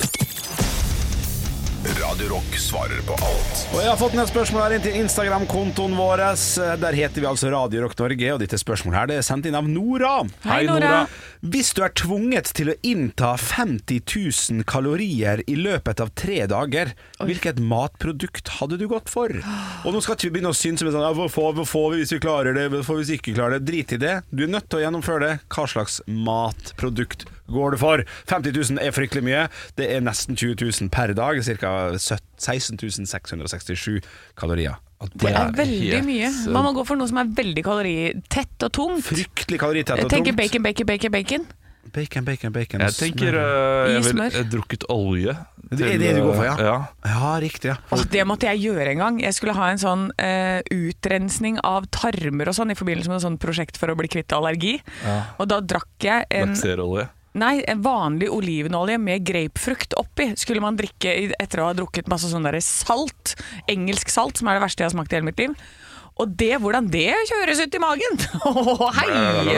S1: Radio Rock svarer på alt.
S2: Og jeg har fått et spørsmål her inn til Instagram-kontoen vår. Der heter vi altså Radio Rock Norge. Og dette spørsmålet her, det er sendt inn av Nora.
S4: Hei, Nora.
S2: Hvis du er tvunget til å innta 50 000 kalorier i løpet av 3 dager, hvilket matprodukt hadde du gått for? Og nå skal ikke vi begynne å synse med sånn, hva får vi hvis vi klarer det, hva får vi hvis vi ikke klarer det. Drit i det. Du er nødt til å gjennomføre det. Hva slags matprodukt går det for? 50 000 er fryktelig mye. Det er nesten 20 000 per dag, cirka 16 667 kalorier.
S4: Det er veldig mye. Man må gå for noe som er veldig kaloritett og tungt.
S2: Fryktelig kaloritett og tungt.
S4: Jeg tenker bacon.
S2: Bacon.
S3: Jeg tenker jeg ville drukket olje.
S2: Det er det du går for, ja?
S3: Ja,
S2: ja riktig. Ja.
S4: Det måtte jeg gjøre en gang. Jeg skulle ha en sånn utrensning av tarmer og sånn i forbindelse med et sånt prosjekt for å bli kvitt allergi. Ja. Og da drakk jeg
S3: lakserolje.
S4: Nei, en vanlig olivenolje med grapefrukt oppi skulle man drikke etter å ha drukket masse sånn der salt, engelsk salt, som er det verste jeg har smakt i hele mitt liv. Og det, hvordan det kjøres ut i magen. Hei!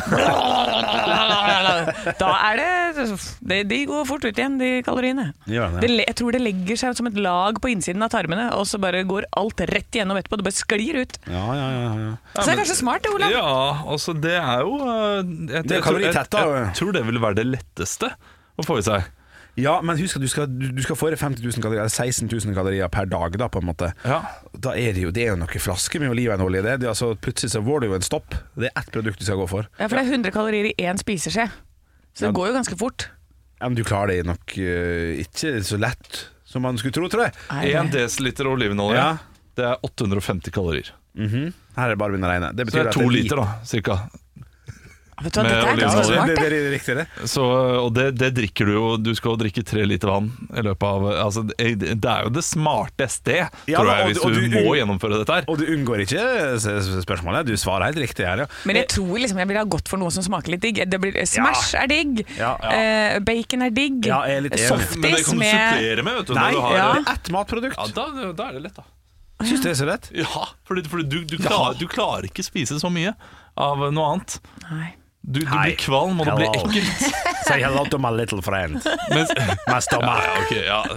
S4: Da er det de går fort ut igjen, de kaloriene. Jeg tror det legger seg som et lag på innsiden av tarmene, og så bare går alt rett igjennom etterpå. Det bare sklir ut.
S2: Ja.
S4: Så det er kanskje smart det, Olav.
S3: Ja, altså det er jo
S2: det er kaloritett da.
S3: Jeg tror det ville være det letteste å få i seg.
S2: Ja, men husk at du skal få 50 000 kalorier, 16 000 kalorier per dag da, på en måte. Ja. Da er det er jo noen flasker med olivenolje. Det er altså, plutselig så får du jo en stopp. Det er ett produkt du skal gå for.
S4: Ja, for det er 100 kalorier i én spiseskje. Så det går jo ganske fort.
S2: Ja, men du klarer det nok ikke så lett som man skulle tro, tror jeg.
S3: 1 desiliter olivenolje, det er 850 kalorier.
S2: Her er det bare å begynne å regne. Det betyr
S3: så det er 2 liter da, cirka.
S4: Vet du hva, dette er ganske smart,
S2: det er riktig det.
S3: Så, og det drikker du jo. Du skal drikke 3 liter vann i løpet av altså, det er jo det smarteste, tror jeg, hvis du må gjennomføre dette her.
S2: Og du unngår ikke spørsmålet. Du svarer helt riktig her, ja.
S4: Men jeg tror liksom jeg ville ha gått for noe som smaker litt digg. Smash er digg. Bacon er digg. Softis
S3: men det kan du supplere med, vet du.
S2: Nei,
S3: når du har
S2: ett matprodukt.
S3: Ja, da er det lett, da.
S2: Jeg synes det er så lett.
S3: Ja, fordi du klarer ikke spise så mye av noe annet.
S4: Nei.
S3: Du blir kvalm, og det blir ekkelt.
S2: Say hello to my little friend. My stomach.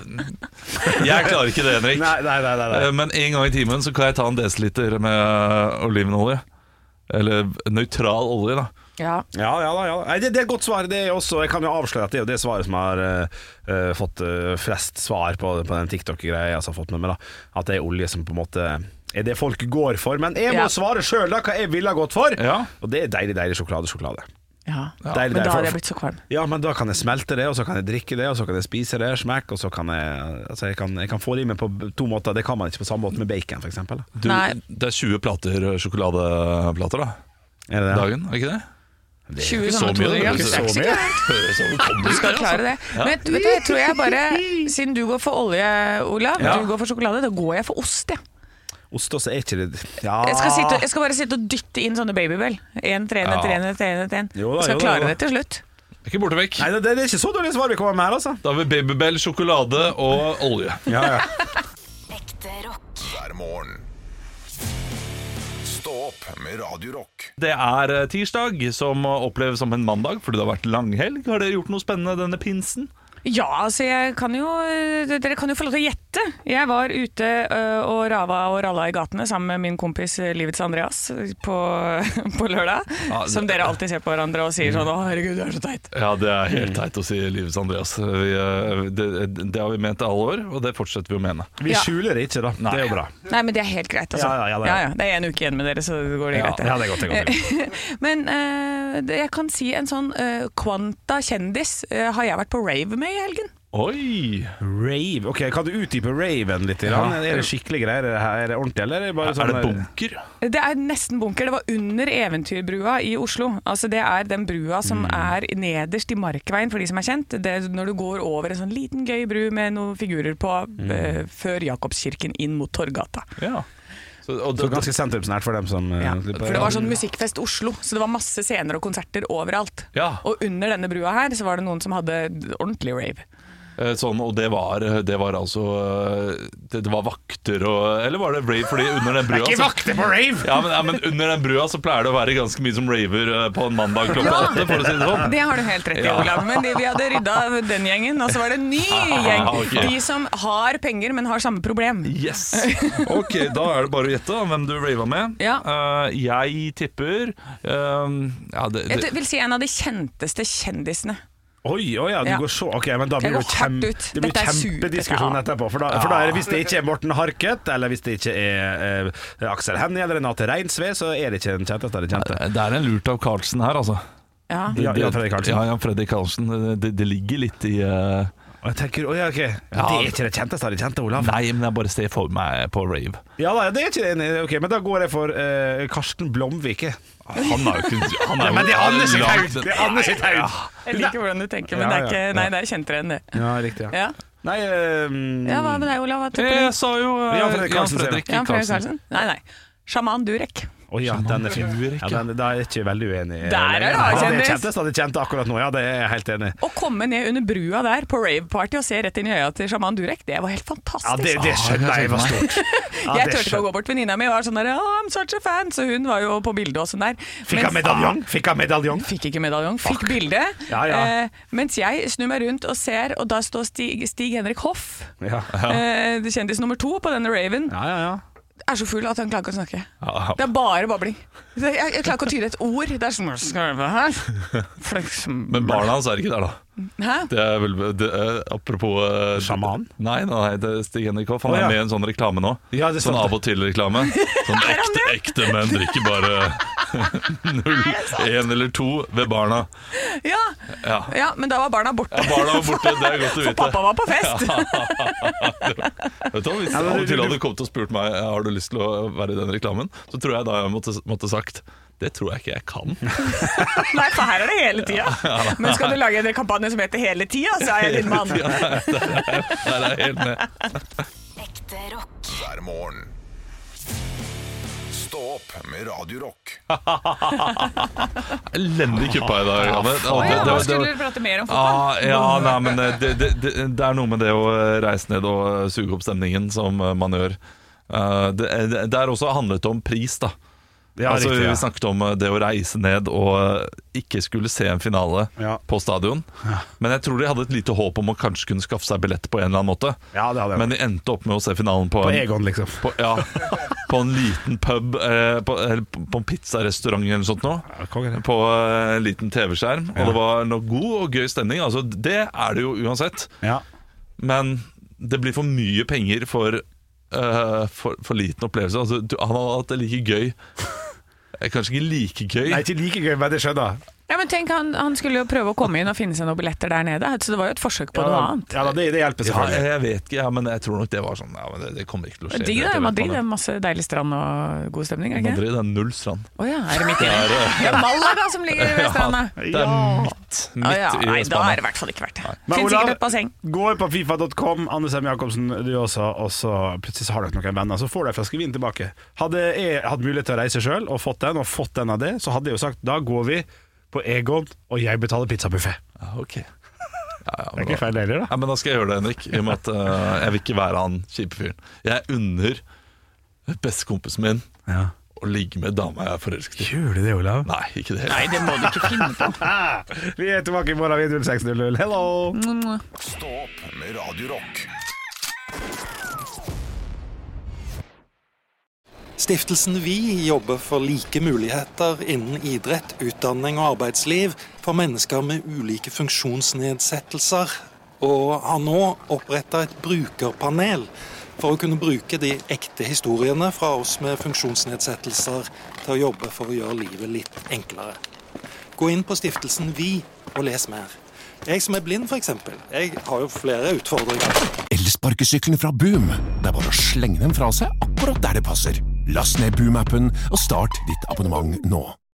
S3: Jeg klarer ikke det, Henrik.
S2: Nei.
S3: Men en gang i timen så kan jeg ta en desiliter med olivenolje. Eller nøytral olje, da.
S2: Ja. Nei, det er et godt svar. Det er også, jeg kan jo avsløre at det er det svaret som har fått flest svar på den TikTok-greia jeg har fått med meg, da. At det er olje som på en måte er det folk går for. Men jeg må svare selv da hva jeg ville ha gått for. Og det er deilig sjokolade.
S4: Ja, men da hadde jeg blitt så kvalm.
S2: Ja, men da kan jeg smelte det, og så kan jeg drikke det, og så kan jeg spise det, smekk, og så kan jeg kan få det i meg på 2 måter. Det kan man ikke på samme måte med bacon, for eksempel.
S3: Det er 20 plater sjokoladeplater da.
S2: Er det det?
S3: Dagen, er ikke det?
S4: 20 ganger 2 ganger. Du skal klare det. Men vet du, jeg tror jeg bare, siden du går for olje, Olav, du går for sjokolade, da går jeg for ost, ja.
S2: Ost også er ikke det. Ja.
S4: Jeg skal bare sitte og dytte inn sånne babybell. 1 etter 1. Jeg skal klare det til slutt.
S3: Ikke borte vekk.
S2: Nei, det er ikke så dårlig svar vi kommer med her, altså.
S3: Da har vi babybell, sjokolade og olje.
S5: Ekte rock.
S1: Hver morgen. Stå opp med Radio Rock.
S3: Det tirsdag, som oppleves som en mandag, fordi det har vært langhelg. Har dere gjort noe spennende denne pinsen?
S4: Ja, altså dere kan jo få lov til å gjette. Jeg var ute og rava og ralla i gatene sammen med min kompis Livets Andreas på lørdag. Ja, som dere alltid ser på hverandre og sier sånn, å herregud, du så teit.
S3: Ja, det helt teit å si Livets Andreas. Det har vi ment alle år, og det fortsetter vi å mene.
S2: Vi skjuler det ikke da, det jo bra.
S4: Nei, men det helt greit altså. Ja, det en uke igjen med dere, så går det greit.
S2: Ja, det er godt.
S4: Men jeg kan si en sånn Quanta kjendis har jeg vært på rave med i helgen.
S3: Oi!
S2: Rave, ok, kan du utdype raven litt? Ja. Er det skikkelig greier? Er det ordentlig, eller er det bare sånn?
S3: Er det bunker?
S4: Det nesten bunker. Det var under Eventyrbrua i Oslo. Altså det den brua som nederst i Markveien, for de som kjent. Det når du går over en sånn liten gøy bru med noen figurer på før Jakobskirken inn mot Torgata.
S3: Ja.
S2: Så ganske sentrumsnært for dem som
S4: for det var sånn Musikkfest Oslo, så det var masse scener og konserter overalt.
S3: Ja.
S4: Og under denne brua her så var det noen som hadde ordentlig rave.
S3: Sånn, og det var altså det var vakter eller var det rave? Fordi under den brua
S2: det ikke vakter på rave!
S3: Ja, men under den brua så pleier det å være ganske mye som raver på en mandag klokka 8, for å si det sånn.
S4: Det har du helt rett i, Olav. Men vi hadde rydda den gjengen, og så var det en ny gjeng. Okay. De som har penger, men har samme problem.
S3: Yes. Ok, da det bare å gjette hvem du raver med.
S4: Ja.
S3: Jeg tipper
S4: jeg vil si en av de kjenteste kjendisene.
S2: Oi, du går så. Ok, men da blir det blir kjempediskusjon etterpå. For da hvis det ikke Morten Harket, eller hvis det ikke Aksel Hennie eller Renate Reinsve, så det ikke den kjenteste av de kjente.
S3: Det en lurt av Karlsen her, altså.
S4: Ja.
S2: Jan Fredrik Karlsen.
S3: Ja, Jan Fredrik Karlsen. Det ligger litt i
S2: Og jeg tenker, ok, det ikke det kjenteste av de kjente, Olav.
S3: Nei, men jeg bare ser for meg på rave.
S2: Ja, det ikke det. Ok, men da går jeg for Karsten Blomvik.
S3: Han jo ikke
S2: men det Anders sitt haug.
S4: Jeg liker hvordan du tenker, men det ikke nei, det kjentere enn det.
S2: Ja, riktig, ja.
S4: Nei, hva med deg, Olav?
S3: Jeg sa jo
S2: Jan Fredrik
S4: Karlsen. Nei. Sjaman Durek.
S2: Den fin. Da ikke veldig uenig.
S4: Der det
S2: kjenteste av det kjente akkurat nå, det jeg helt enig.
S4: Å komme ned under brua der på raveparty og se rett inn i øya til Sjaman Durek, det var helt fantastisk.
S2: Ja, det skjønner jeg var stort.
S4: Jeg turte ikke å gå bort. Venninna mi var sånn der, I'm such a fan, så hun var jo på bildet og sånn der.
S2: Fikk han medaljong?
S4: Fikk ikke medaljong, fikk bilde. Mens jeg snur meg rundt og ser, og da står Stig Henrik Hoff, kjendis nummer 2 på denne raven. Så full at han klarer ikke å snakke. Det bare babling. Jeg klarer ikke å tyde et ord. Det sånn
S3: men barna hans ikke der, da.
S4: Hæ?
S3: Det vel apropos
S2: Sjaman?
S3: Nei, det Stig Henrik Hoff. Han med i en sånn reklame nå.
S2: Sånn
S3: av og til reklame. Sånn ekte menn drikker bare 1 eller 2 ved barna.
S4: Ja, men da var barna borte.
S3: Ja, barna var borte, det godt å vite.
S4: For pappa var på fest.
S3: Vet du, hvis av og til hadde kommet og spurt meg har du lyst til å være i den reklamen, så tror jeg da jeg måtte sagt det tror jeg ikke jeg kan.
S4: Nei, for her det hele tida. Men skal du lage en kampanje som heter Hele tida, så jeg din mann.
S3: Der jeg helt med.
S5: Ekte rock.
S1: Hver morgen. Stå opp med Radio Rock.
S3: Elendig kuppa i dag, Anne.
S4: Hva skulle du prate mer om fotball?
S3: Nei, men det noe med det å reise ned og suge opp stemningen som man gjør. Det også handlet om pris, da.
S2: Riktig,
S3: vi snakket om det å reise ned og ikke skulle se en finale på stadion. Men jeg tror de hadde et lite håp om å kanskje kunne skaffe seg billett på en eller annen måte.
S2: Det hadde jeg.
S3: Men de endte opp med å se finalen på
S2: Egon, liksom.
S3: På en liten pub, på en pizzarestaurant eller noe sånt nå. På en liten TV-skjerm. Og det var noe god og gøy stemning. Altså, det det jo uansett. Men det blir for mye penger for liten opplevelse. Altså, han hadde hatt det like gøy. Kanskje ikke like gøy.
S2: Nei, ikke like gøy, men det skjønner.
S4: Ja, men tenk, han skulle jo prøve å komme inn og finne seg noen billetter der nede. Så det var jo et forsøk på noe annet.
S2: Ja, det hjelper selvfølgelig.
S3: Jeg vet ikke, men jeg tror nok det var sånn. Men det kommer ikke til å skje.
S4: Digg da, Madrid det masse deilig strand og god stemning, ikke?
S3: Madrid null strand.
S4: Åja, det midt i det? Malaga som ligger ved stranda.
S3: Det midt i Spania.
S4: Nei, da det i hvert fall ikke vært det. Finnes sikkert et basseng.
S2: Gå inn på fifa.com, Anne Sem Jacobsen, du også, og så plutselig har dere noen venner, så får du en flaske vin tilbake. Hadde jeg hatt mulighet til å reise selv og fått den av det, så hadde jeg jo sagt, da går vi på Egon, og jeg betaler pizzabuffé.
S3: Ok.
S2: Det ikke feil heller, da.
S3: Ja, men da skal jeg gjøre det, Henrik. I og med at jeg vil ikke være han kjipe fyren. Jeg unner bestekompisen min å ligge med dama jeg forelsket i.
S2: Gjør du det, Olav?
S3: Nei, ikke det.
S4: Nei, det må du ikke finne på.
S2: Vi tilbake i morgen ved 06:00. Hello!
S1: Stå opp med Radio Rock.
S8: Stiftelsen Vi jobber for like muligheter innen idrett, utdanning og arbeidsliv for mennesker med ulike funksjonsnedsettelser, og har nå opprettet et brukerpanel for å kunne bruke de ekte historiene fra oss med funksjonsnedsettelser til å jobbe for å gjøre livet litt enklere. Gå inn på Stiftelsen Vi og les mer. Jeg som blind for eksempel, jeg har jo flere utfordringer.
S7: Elsparkesyklene fra Boom. Det bare å slenge dem fra seg akkurat der det passer. Last ned Boom-appen og start ditt abonnement nå.